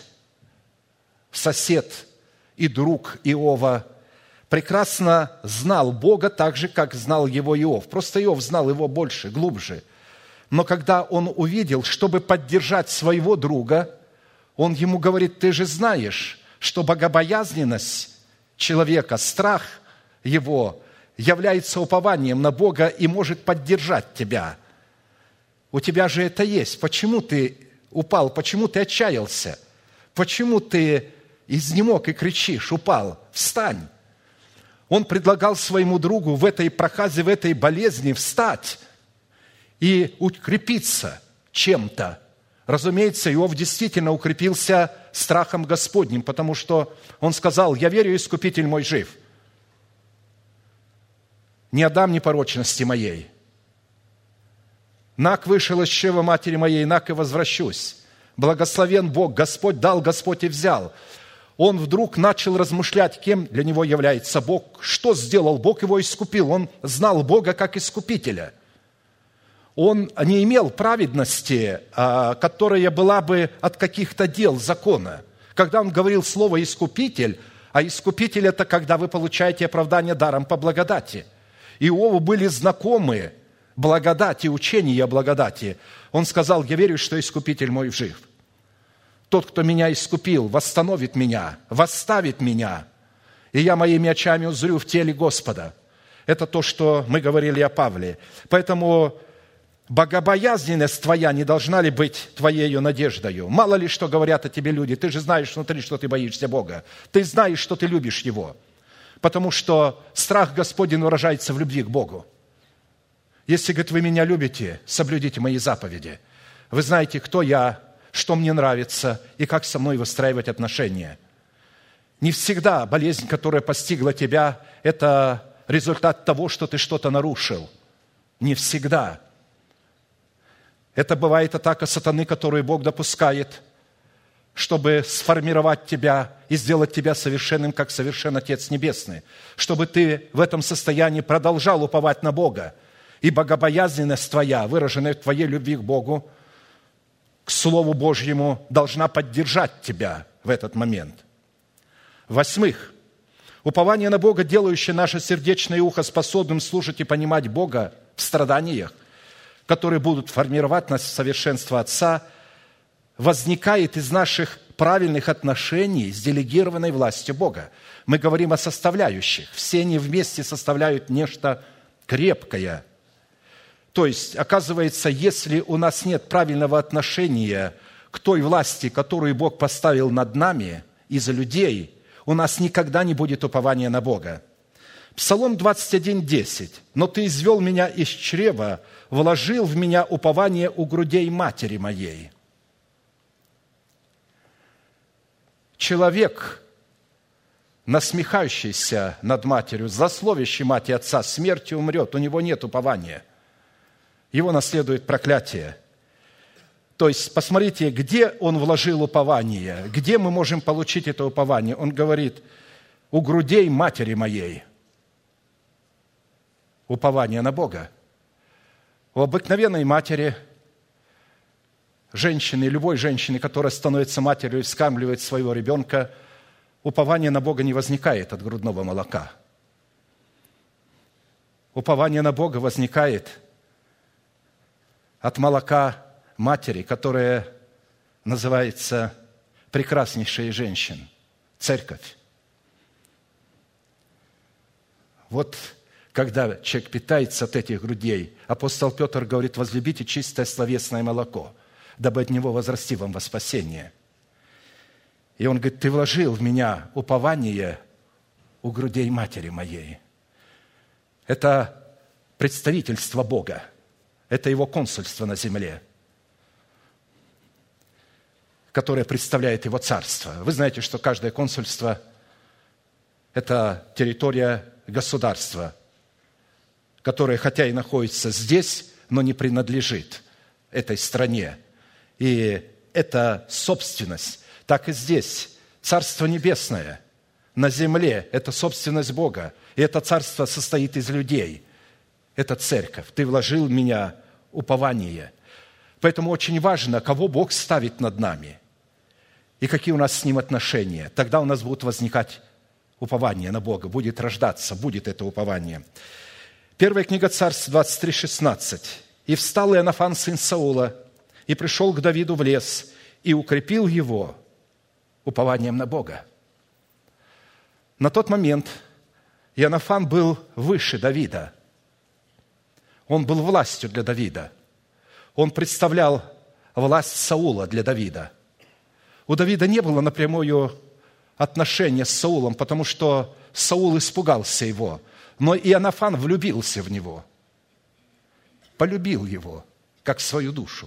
сосед и друг Иова, прекрасно знал Бога так же, как знал его Иов. Просто Иов знал его больше, глубже. Но когда он увидел, чтобы поддержать своего друга, он ему говорит: ты же знаешь, что богобоязненность человека, страх его является упованием на Бога и может поддержать тебя. У тебя же это есть. Почему ты упал? Почему ты отчаялся? Почему ты изнемог и кричишь: упал? Встань! Он предлагал своему другу в этой проказе, в этой болезни встать и укрепиться чем-то. Разумеется, Иов действительно укрепился страхом Господним, потому что он сказал: «Я верю, Искупитель мой жив. Не отдам непорочности моей. Нак вышел из чрева матери моей, нак и возвращусь. Благословен Бог, Господь дал, Господь и взял». Он вдруг начал размышлять, кем для него является Бог, что сделал Бог, его искупил. Он знал Бога как Искупителя. Он не имел праведности, которая была бы от каких-то дел закона. Когда он говорил слово «искупитель», а искупитель – это когда вы получаете оправдание даром по благодати. Иову были знакомы благодати, учения о благодати. Он сказал: «Я верю, что Искупитель мой жив. Тот, кто меня искупил, восстановит меня, восставит меня, и я моими очами узрю в теле Господа». Это то, что мы говорили о Павле. Поэтому богобоязненность твоя не должна ли быть твоею надеждою? Мало ли что говорят о тебе люди. Ты же знаешь внутри, что ты боишься Бога. Ты знаешь, что ты любишь Его. Потому что страх Господень выражается в любви к Богу. Если, говорит, вы меня любите, соблюдите мои заповеди. Вы знаете, кто я, что мне нравится и как со мной выстраивать отношения. Не всегда болезнь, которая постигла тебя, это результат того, что ты что-то нарушил. Не всегда. Это бывает атака сатаны, которую Бог допускает чтобы сформировать тебя и сделать тебя совершенным, как совершен Отец Небесный, чтобы ты в этом состоянии продолжал уповать на Бога, и богобоязненность твоя, выраженная в твоей любви к Богу, к Слову Божьему, должна поддержать тебя в этот момент. Восьмых, упование на Бога, делающее наше сердечное ухо способным слушать и понимать Бога в страданиях, которые будут формировать нас в совершенство Отца, возникает из наших правильных отношений с делегированной властью Бога. Мы говорим о составляющих. Все они вместе составляют нечто крепкое. То есть, оказывается, если у нас нет правильного отношения к той власти, которую Бог поставил над нами из-за людей, у нас никогда не будет упования на Бога. Псалом двадцать один, десять. «Но Ты извел меня из чрева, вложил в меня упование у грудей матери моей». Человек, насмехающийся над матерью, злословящий мать и отца, смертью умрет, у него нет упования. Его наследует проклятие. То есть, посмотрите, где он вложил упование, где мы можем получить это упование. Он говорит, у грудей матери моей. Упование на Бога. У обыкновенной матери, женщины, любой женщины, которая становится матерью и вскармливает своего ребенка, упование на Бога не возникает от грудного молока. Упование на Бога возникает от молока матери, которая называется прекраснейшая из женщин, церковь. Вот когда человек питается от этих грудей, апостол Петр говорит, возлюбите чистое словесное молоко, дабы от него возрасти вам во спасение. И он говорит, ты вложил в меня упование у грудей матери моей. Это представительство Бога. Это Его консульство на земле, которое представляет Его царство. Вы знаете, что каждое консульство – это территория государства, которое, хотя и находится здесь, но не принадлежит этой стране. И это собственность. Так и здесь. Царство Небесное на земле – это собственность Бога. И это царство состоит из людей. Это церковь. Ты вложил в меня упование. Поэтому очень важно, кого Бог ставит над нами и какие у нас с Ним отношения. Тогда у нас будет возникать упование на Бога, будет рождаться, будет это упование. Первая книга Царств, двадцать три, шестнадцать. «И встал Иоаннафан, сын Саула, и пришел к Давиду в лес, и укрепил его упованием на Бога». На тот момент Иоаннафан был выше Давида. Он был властью для Давида. Он представлял власть Саула для Давида. У Давида не было напрямую отношения с Саулом, потому что Саул испугался его. Но Иоаннафан влюбился в него, полюбил его, как свою душу.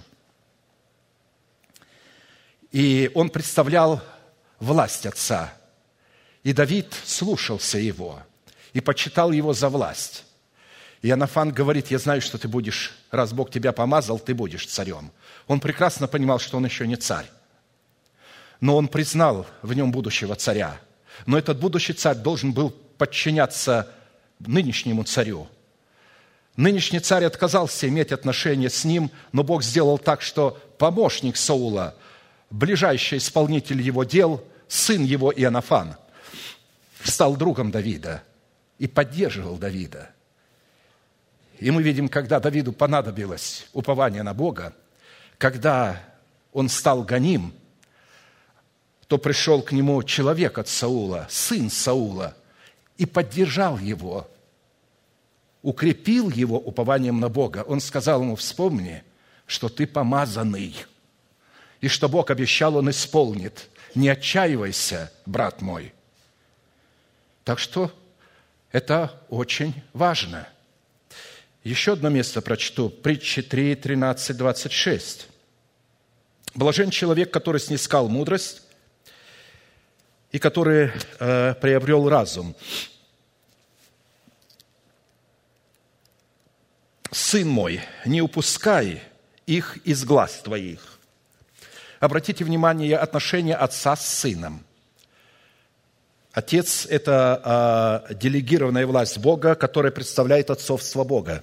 И он представлял власть отца. И Давид слушался его и почитал его за власть. Иоаннафан говорит, я знаю, что ты будешь, раз Бог тебя помазал, ты будешь царем. Он прекрасно понимал, что он еще не царь. Но он признал в нем будущего царя. Но этот будущий царь должен был подчиняться нынешнему царю. Нынешний царь отказался иметь отношения с ним, но Бог сделал так, что помощник Саула, ближайший исполнитель его дел, сын его Иоаннафан, стал другом Давида и поддерживал Давида. И мы видим, когда Давиду понадобилось упование на Бога, когда он стал гоним, то пришел к нему человек от Саула, сын Саула, и поддержал его, укрепил его упованием на Бога. Он сказал ему, вспомни, что ты помазанный, и что Бог обещал, Он исполнит. Не отчаивайся, брат мой. Так что это очень важно. Еще одно место прочту. Притчи три, тринадцать, двадцать шесть. «Блажен человек, который снискал мудрость, и который э, приобрел разум. Сын мой, не упускай их из глаз твоих. Обратите внимание, отношения отца с сыном. Отец – это э, делегированная власть Бога, которая представляет отцовство Бога.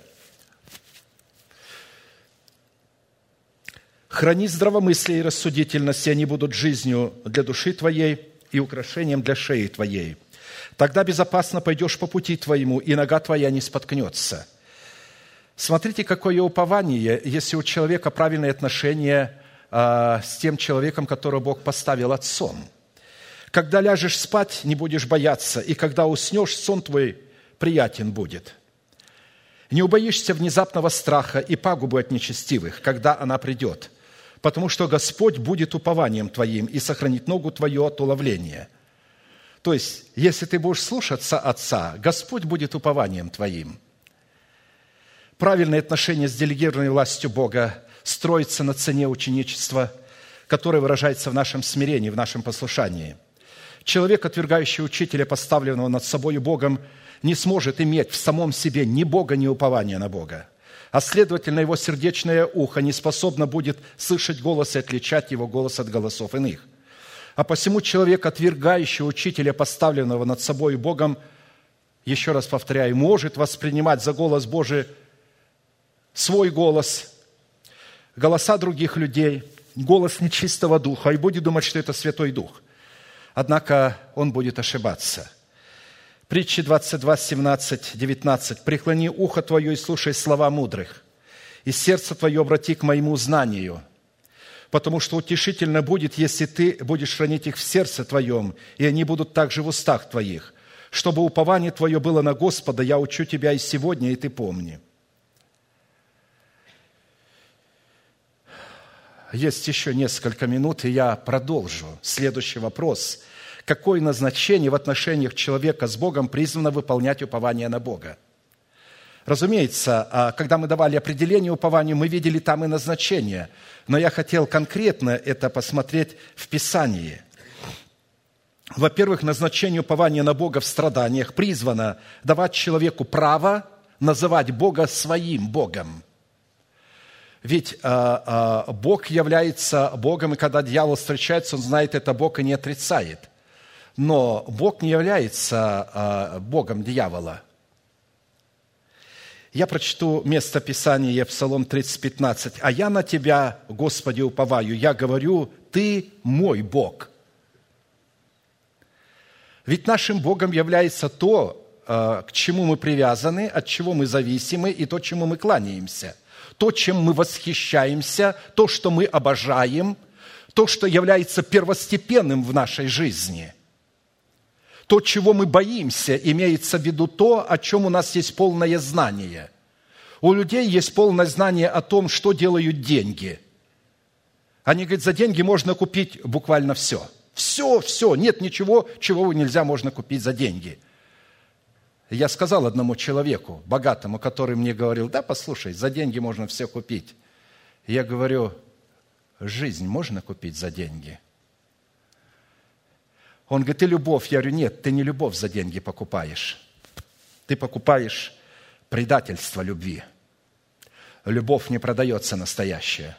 «Храни здравомыслие и рассудительность, и они будут жизнью для души твоей и украшением для шеи твоей. Тогда безопасно пойдешь по пути твоему, и нога твоя не споткнется». Смотрите, какое упование, если у человека правильные отношения э, с тем человеком, которого Бог поставил отцом. «Когда ляжешь спать, не будешь бояться, и когда уснешь, сон твой приятен будет. Не убоишься внезапного страха и пагубы от нечестивых, когда она придет, потому что Господь будет упованием твоим и сохранит ногу твою от уловления». То есть, если ты будешь слушаться Отца, Господь будет упованием твоим. Правильное отношение с делегированной властью Бога строится на цене ученичества, которое выражается в нашем смирении, в нашем послушании. Человек, отвергающий учителя, поставленного над собой Богом, не сможет иметь в самом себе ни Бога, ни упования на Бога. А следовательно, его сердечное ухо не способно будет слышать голос и отличать его голос от голосов иных. А посему человек, отвергающий учителя, поставленного над собой Богом, еще раз повторяю, может воспринимать за голос Божий свой голос, голоса других людей, голос нечистого духа, и будет думать, что это Святой Дух. Однако он будет ошибаться. Притчи двадцать два, семнадцать, девятнадцать. «Преклони ухо твое и слушай слова мудрых, и сердце твое обрати к моему знанию, потому что утешительно будет, если ты будешь хранить их в сердце твоем, и они будут также в устах твоих. Чтобы упование твое было на Господа, я учу тебя и сегодня, и ты помни». Есть еще несколько минут, и я продолжу. Следующий вопрос. Какое назначение в отношениях человека с Богом призвано выполнять упование на Бога? Разумеется, когда мы давали определение упованию, мы видели там и назначение. Но я хотел конкретно это посмотреть в Писании. Во-первых, назначение упования на Бога в страданиях призвано давать человеку право называть Бога своим Богом. Ведь а, а, Бог является Богом, и когда дьявол встречается, он знает, это Бог и не отрицает. Но Бог не является а, Богом дьявола. Я прочту место Писания, Псалом тридцать, пятнадцать. «А я на Тебя, Господи, уповаю, я говорю, Ты мой Бог». Ведь нашим Богом является то, к чему мы привязаны, от чего мы зависимы, и то, чему мы кланяемся. То, чем мы восхищаемся, то, что мы обожаем, то, что является первостепенным в нашей жизни. То, чего мы боимся, имеется в виду то, о чем у нас есть полное знание. У людей есть полное знание о том, что делают деньги. Они говорят, за деньги можно купить буквально все. Все, все, нет ничего, чего нельзя можно купить за деньги. Я сказал одному человеку, богатому, который мне говорил, да, послушай, за деньги можно все купить. Я говорю, жизнь можно купить за деньги? Он говорит, ты любовь. Я говорю, нет, ты не любовь за деньги покупаешь. Ты покупаешь предательство любви. Любовь не продается настоящая.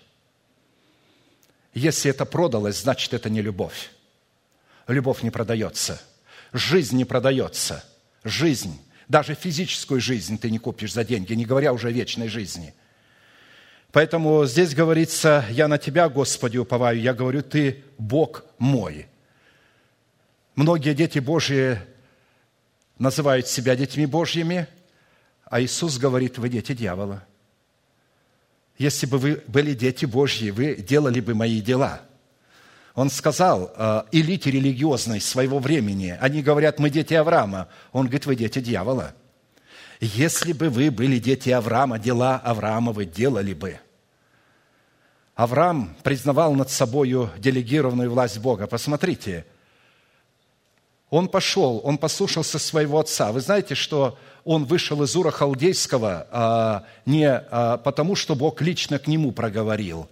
Если это продалось, значит, это не любовь. Любовь не продается. Жизнь не продается. Жизнь, даже физическую жизнь ты не купишь за деньги, не говоря уже о вечной жизни. Поэтому здесь говорится, я на Тебя, Господи, уповаю, я говорю, Ты Бог мой. Многие дети Божьи называют себя детьми Божьими, а Иисус говорит, вы дети дьявола. Если бы вы были дети Божьи, вы делали бы мои дела. Он сказал элите религиозной своего времени, они говорят, мы дети Авраама. Он говорит, вы дети дьявола. Если бы вы были дети Авраама, дела Авраамовы делали бы. Авраам признавал над собою делегированную власть Бога. Посмотрите, он пошел, он послушался своего отца. Вы знаете, что он вышел из Ура Халдейского а, не а, потому, что Бог лично к нему проговорил.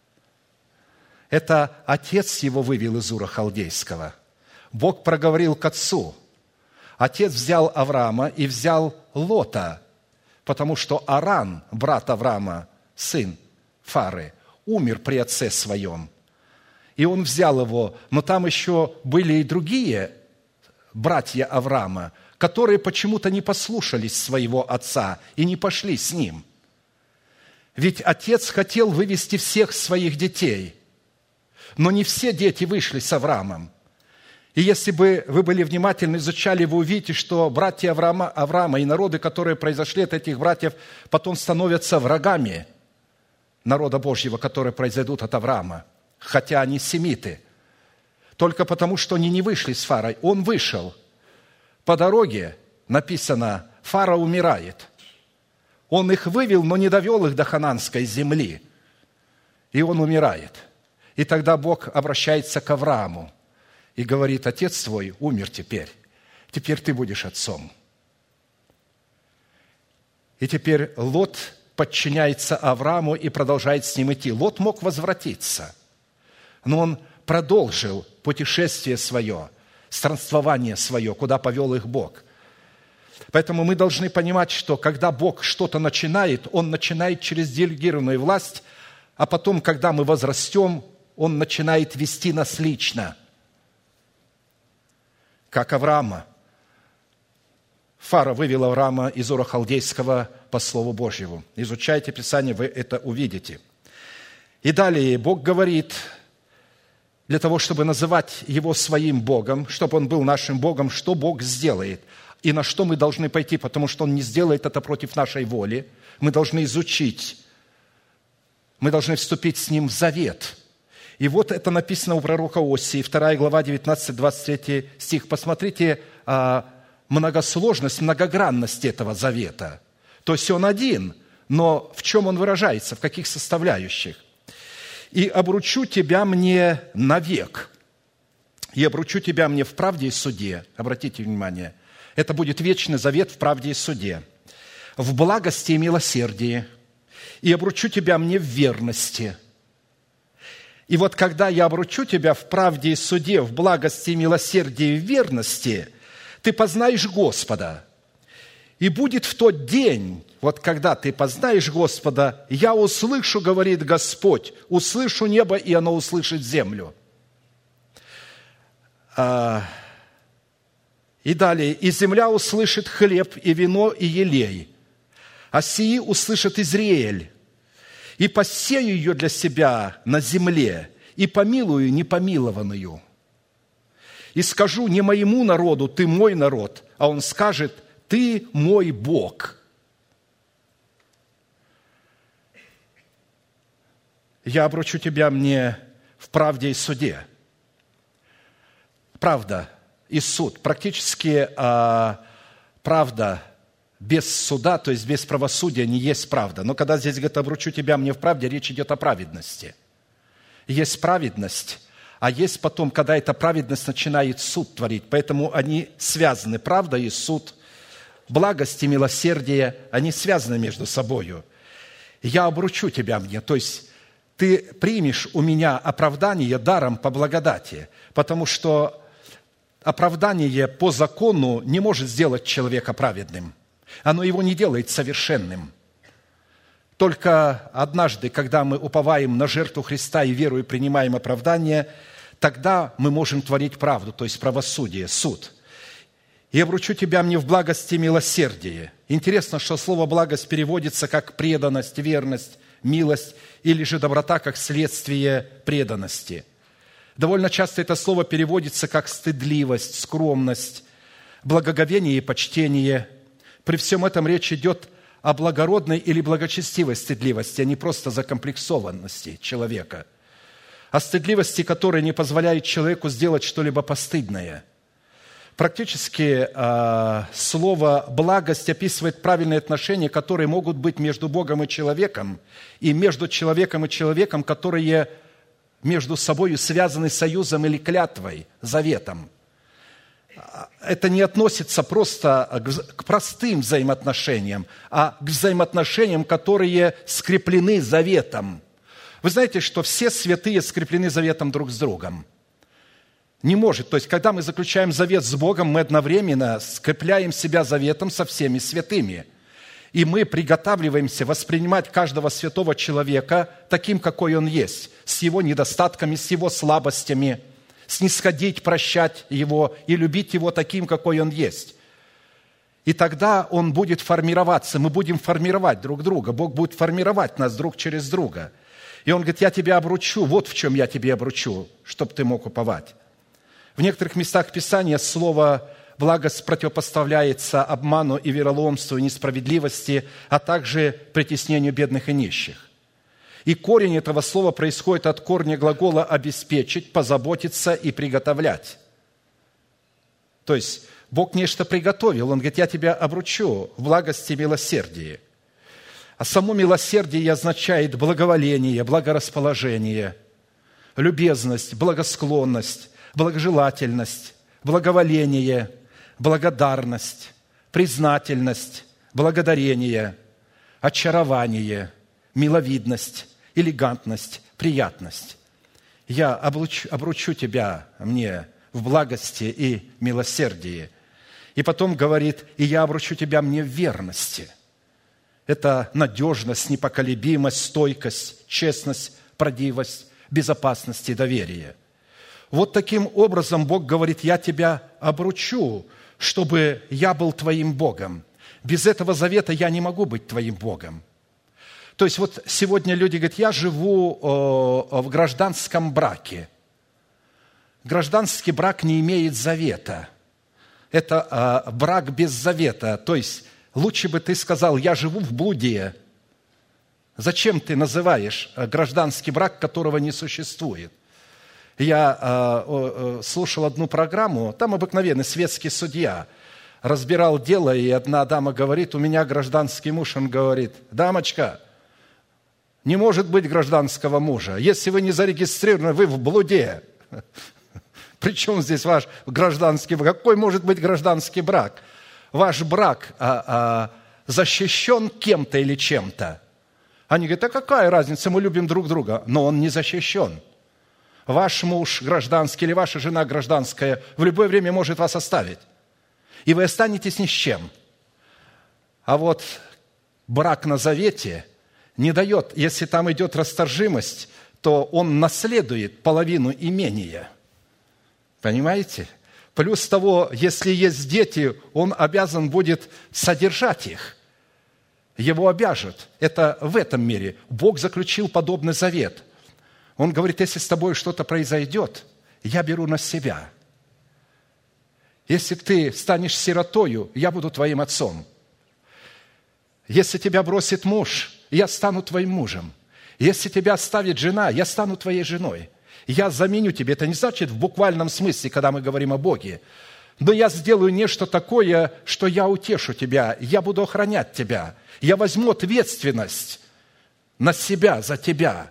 Это отец его вывел из Ура Халдейского. Бог проговорил к отцу. Отец взял Авраама и взял Лота, потому что Аран, брат Авраама, сын Фары, умер при отце своем. и он взял его. Но там еще были и другие братья Авраама, которые почему-то не послушались своего отца и не пошли с ним. Ведь отец хотел вывести всех своих детей, но не все дети вышли с Авраамом. И если бы вы были внимательны, изучали, вы увидите, что братья Авраама, Авраама и народы, которые произошли от этих братьев, потом становятся врагами народа Божьего, которые произойдут от Авраама, хотя они семиты. Только потому, что они не вышли с Фарой. Он вышел. По дороге написано, Фара умирает. Он их вывел, но не довел их до хананской земли. И он умирает. И тогда Бог обращается к Аврааму и говорит, отец твой умер теперь. Теперь ты будешь отцом. И теперь Лот подчиняется Аврааму и продолжает с ним идти. Лот мог возвратиться, но он продолжил путешествие свое, странствование свое, куда повел их Бог. Поэтому мы должны понимать, что когда Бог что-то начинает, Он начинает через делегированную власть, а потом, когда мы возрастем, Он начинает вести нас лично, как Авраама. Фара вывел Авраама из Ура Халдейского по Слову Божьему. Изучайте Писание, вы это увидите. И далее Бог говорит, для того, чтобы называть Его своим Богом, чтобы Он был нашим Богом, что Бог сделает и на что мы должны пойти, потому что Он не сделает это против нашей воли. Мы должны изучить, мы должны вступить с Ним в завет. И вот это написано у пророка Осии, вторая глава, девятнадцатый двадцать третий стих. Посмотрите многосложность, многогранность этого завета. То есть он один, но в чем он выражается, в каких составляющих? «И обручу тебя мне навек, и обручу тебя мне в правде и суде». Обратите внимание, это будет вечный завет в правде и суде. «В благости и милосердии, и обручу тебя мне в верности». И вот когда я обручу тебя в правде и суде, в благости и милосердии и в верности, ты познаешь Господа. И будет в тот день, вот когда ты познаешь Господа, я услышу, говорит Господь, услышу небо, и оно услышит землю. И далее, и земля услышит хлеб, и вино, и елей, а сии услышит Израиль. И посею ее для себя на земле, и помилую непомилованную. И скажу не моему народу, ты мой народ, а он скажет, ты мой Бог. Я обручу тебя мне в правде и суде. Правда и суд. Практически а, правда без суда, то есть без правосудия, не есть правда. Но когда здесь говорит, обручу тебя мне в правде, речь идет о праведности. Есть праведность, а есть потом, когда эта праведность начинает суд творить. Поэтому они связаны, правда и суд, благость и милосердие, они связаны между собою. Я обручу тебя мне, то есть ты примешь у меня оправдание даром по благодати, потому что оправдание по закону не может сделать человека праведным. Оно его не делает совершенным. Только однажды, когда мы уповаем на жертву Христа и верою принимаем оправдание, тогда мы можем творить правду, то есть правосудие, суд. «И обручу тебя мне в благости и милосердии». Интересно, что слово «благость» переводится как преданность, верность, милость, или же доброта как следствие преданности. Довольно часто это слово переводится как стыдливость, скромность, благоговение и почтение. При всем этом речь идет о благородной или благочестивой стыдливости, а не просто закомплексованности человека. О стыдливости, которая не позволяет человеку сделать что-либо постыдное. Практически э, слово «благость» описывает правильные отношения, которые могут быть между Богом и человеком, и между человеком и человеком, которые между собой связаны союзом или клятвой, заветом. Это не относится просто к простым взаимоотношениям, а к взаимоотношениям, которые скреплены заветом. Вы знаете, что все святые скреплены заветом друг с другом. Не может. То есть, когда мы заключаем завет с Богом, мы одновременно скрепляем себя заветом со всеми святыми. И мы приготавливаемся воспринимать каждого святого человека таким, какой он есть, с его недостатками, с его слабостями, снисходить, прощать его и любить его таким, какой он есть. И тогда он будет формироваться, мы будем формировать друг друга, Бог будет формировать нас друг через друга. И он говорит, я тебя обручу, вот в чем я тебе обручу, чтобы ты мог уповать. В некоторых местах Писания слово «благость» противопоставляется обману и вероломству, и несправедливости, а также притеснению бедных и нищих. И корень этого слова происходит от корня глагола «обеспечить», «позаботиться» и «приготовлять». То есть Бог нечто приготовил. Он говорит, я тебя обручу в благости и милосердии. А само милосердие означает благоволение, благорасположение, любезность, благосклонность, благожелательность, благоволение, благодарность, признательность, благодарение, очарование, миловидность, элегантность, приятность. Я обручу, обручу тебя мне в благости и милосердии. И потом говорит, и я обручу тебя мне в верности. Это надежность, непоколебимость, стойкость, честность, правдивость, безопасность и доверие. Вот таким образом Бог говорит, я тебя обручу, чтобы я был твоим Богом. Без этого завета я не могу быть твоим Богом. То есть вот сегодня люди говорят, я живу в гражданском браке. Гражданский брак не имеет завета. Это брак без завета. То есть лучше бы ты сказал, я живу в блуде. Зачем ты называешь гражданский брак, которого не существует? Я э, слушал одну программу, там обыкновенный светский судья разбирал дело, и одна дама говорит, у меня гражданский муж, он говорит, дамочка, не может быть гражданского мужа, если вы не зарегистрированы, вы в блуде. Причем здесь ваш гражданский брак? Какой может быть гражданский брак? Ваш брак а, а, защищен кем-то или чем-то. Они говорят, а какая разница, мы любим друг друга, но он не защищен. Ваш муж гражданский или ваша жена гражданская в любое время может вас оставить. И вы останетесь ни с чем. А вот брак на завете не дает, если там идет расторжимость, то он наследует половину имения. Понимаете? Плюс того, если есть дети, он обязан будет содержать их. Его обяжут. Это в этом мире. Бог заключил подобный завет. Он говорит, если с тобой что-то произойдет, я беру на себя. Если ты станешь сиротою, я буду твоим отцом. Если тебя бросит муж, я стану твоим мужем. Если тебя оставит жена, я стану твоей женой. Я заменю тебе. Это не значит в буквальном смысле, когда мы говорим о Боге. Но я сделаю нечто такое, что я утешу тебя, я буду охранять тебя. Я возьму ответственность на себя, за тебя.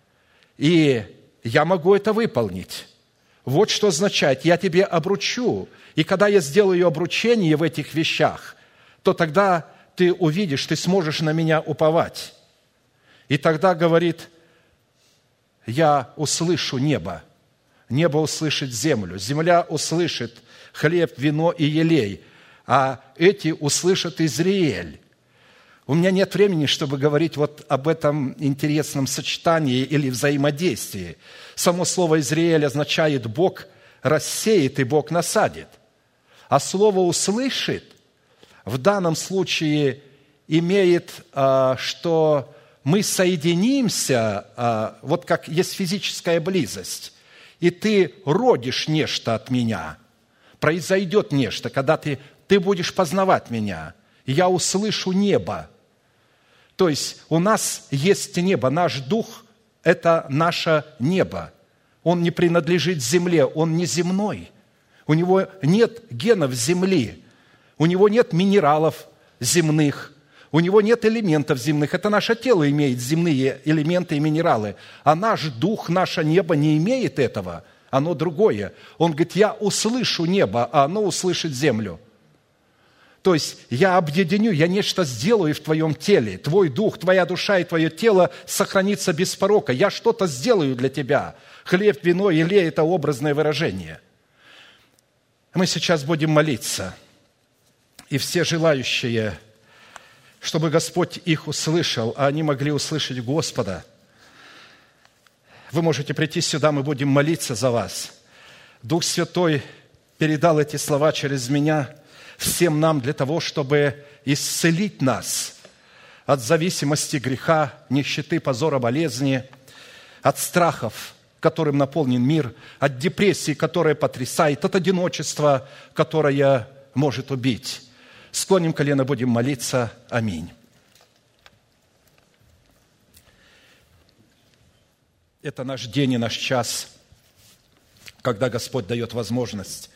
И я могу это выполнить. Вот что означает, я тебе обручу. И когда я сделаю обручение в этих вещах, то тогда ты увидишь, ты сможешь на меня уповать. И тогда, говорит, я услышу небо. Небо услышит землю. Земля услышит хлеб, вино и елей. А эти услышат Израиль. У меня нет времени, чтобы говорить вот об этом интересном сочетании или взаимодействии. Само слово «Израиль» означает «Бог рассеет» и «Бог насадит». А слово «услышит» в данном случае имеет, что мы соединимся, вот как есть физическая близость, и ты родишь нечто от меня. Произойдет нечто, когда ты, ты будешь познавать меня, и я услышу небо. То есть у нас есть небо, наш дух – это наше небо. Он не принадлежит земле, он не земной. У него нет генов земли, у него нет минералов земных, у него нет элементов земных. Это наше тело имеет земные элементы и минералы, а наш дух, наше небо не имеет этого, оно другое. Он говорит, я услышу небо, а оно услышит землю. То есть я объединю, я нечто сделаю в твоем теле. Твой дух, твоя душа и твое тело сохранится без порока. Я что-то сделаю для тебя. Хлеб, вино, елей – это образное выражение. Мы сейчас будем молиться. И все желающие чтобы Господь их услышал, а они могли услышать Господа. Вы можете прийти сюда, мы будем молиться за вас. Дух Святой передал эти слова через меня всем нам для того, чтобы исцелить нас от зависимости, греха, нищеты, позора, болезни, от страхов, которым наполнен мир, от депрессии, которая потрясает, от одиночества, которое может убить. Склоним колено, будем молиться. Аминь. Это наш день и наш час, когда Господь дает возможность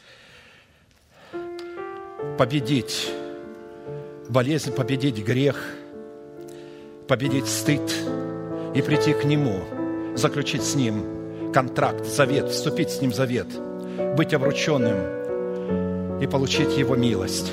победить болезнь, победить грех, победить стыд и прийти к Нему, заключить с Ним контракт, завет, вступить с Ним в завет, быть обрученным и получить Его милость.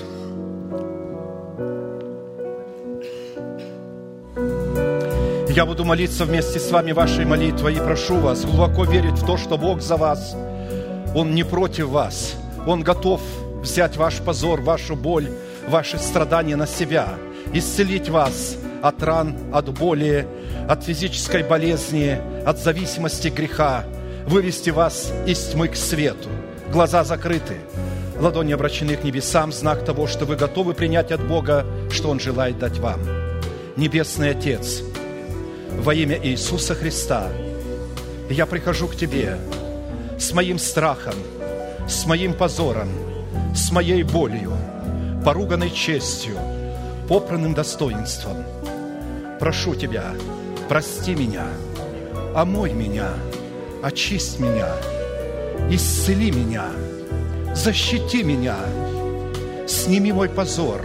Я буду молиться вместе с вами вашей молитвой и прошу вас глубоко верить в то, что Бог за вас. Он не против вас. Он готов взять ваш позор, вашу боль, ваши страдания на себя, исцелить вас от ран, от боли, от физической болезни, от зависимости греха, вывести вас из тьмы к свету. Глаза закрыты, ладони обращены к небесам, знак того, что вы готовы принять от Бога, что Он желает дать вам. Небесный Отец, во имя Иисуса Христа, я прихожу к Тебе с моим страхом, с моим позором, с моей болью, поруганной честью, попранным достоинством. Прошу Тебя, прости меня, омой меня, очисть меня, исцели меня, защити меня, сними мой позор.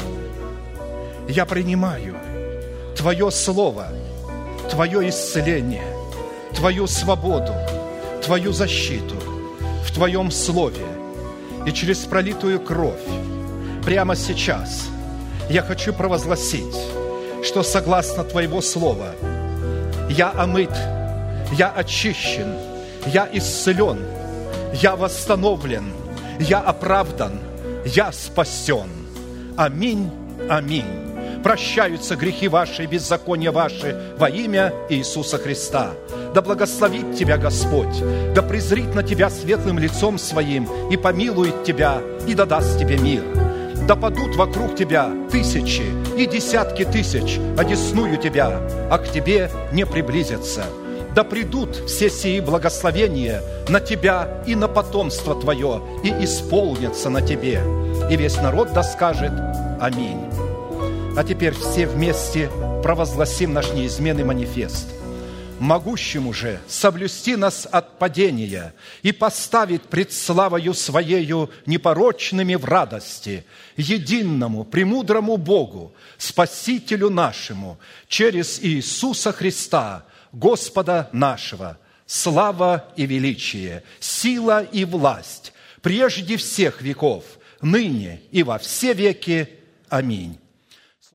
Я принимаю Твое Слово, Твое исцеление, Твою свободу, Твою защиту в Твоем Слове и через пролитую кровь. Прямо сейчас я хочу провозгласить, что согласно Твоего Слова я омыт, я очищен, я исцелен, я восстановлен, я оправдан, я спасен. Аминь, аминь. Прощаются грехи ваши, беззакония ваши во имя Иисуса Христа. Да благословит тебя Господь, да презрит на тебя светлым лицом своим и помилует тебя, и да даст тебе мир. Да падут вокруг тебя тысячи и десятки тысяч, одесную тебя, а к тебе не приблизятся. Да придут все сии благословения на тебя и на потомство твое, и исполнятся на тебе. И весь народ да скажет аминь. А теперь все вместе провозгласим наш неизменный манифест. Могущему же соблюсти нас от падения и поставить пред славою Своею непорочными в радости, единому, премудрому Богу, Спасителю нашему, через Иисуса Христа, Господа нашего, слава и величие, сила и власть, прежде всех веков, ныне и во все веки. Аминь.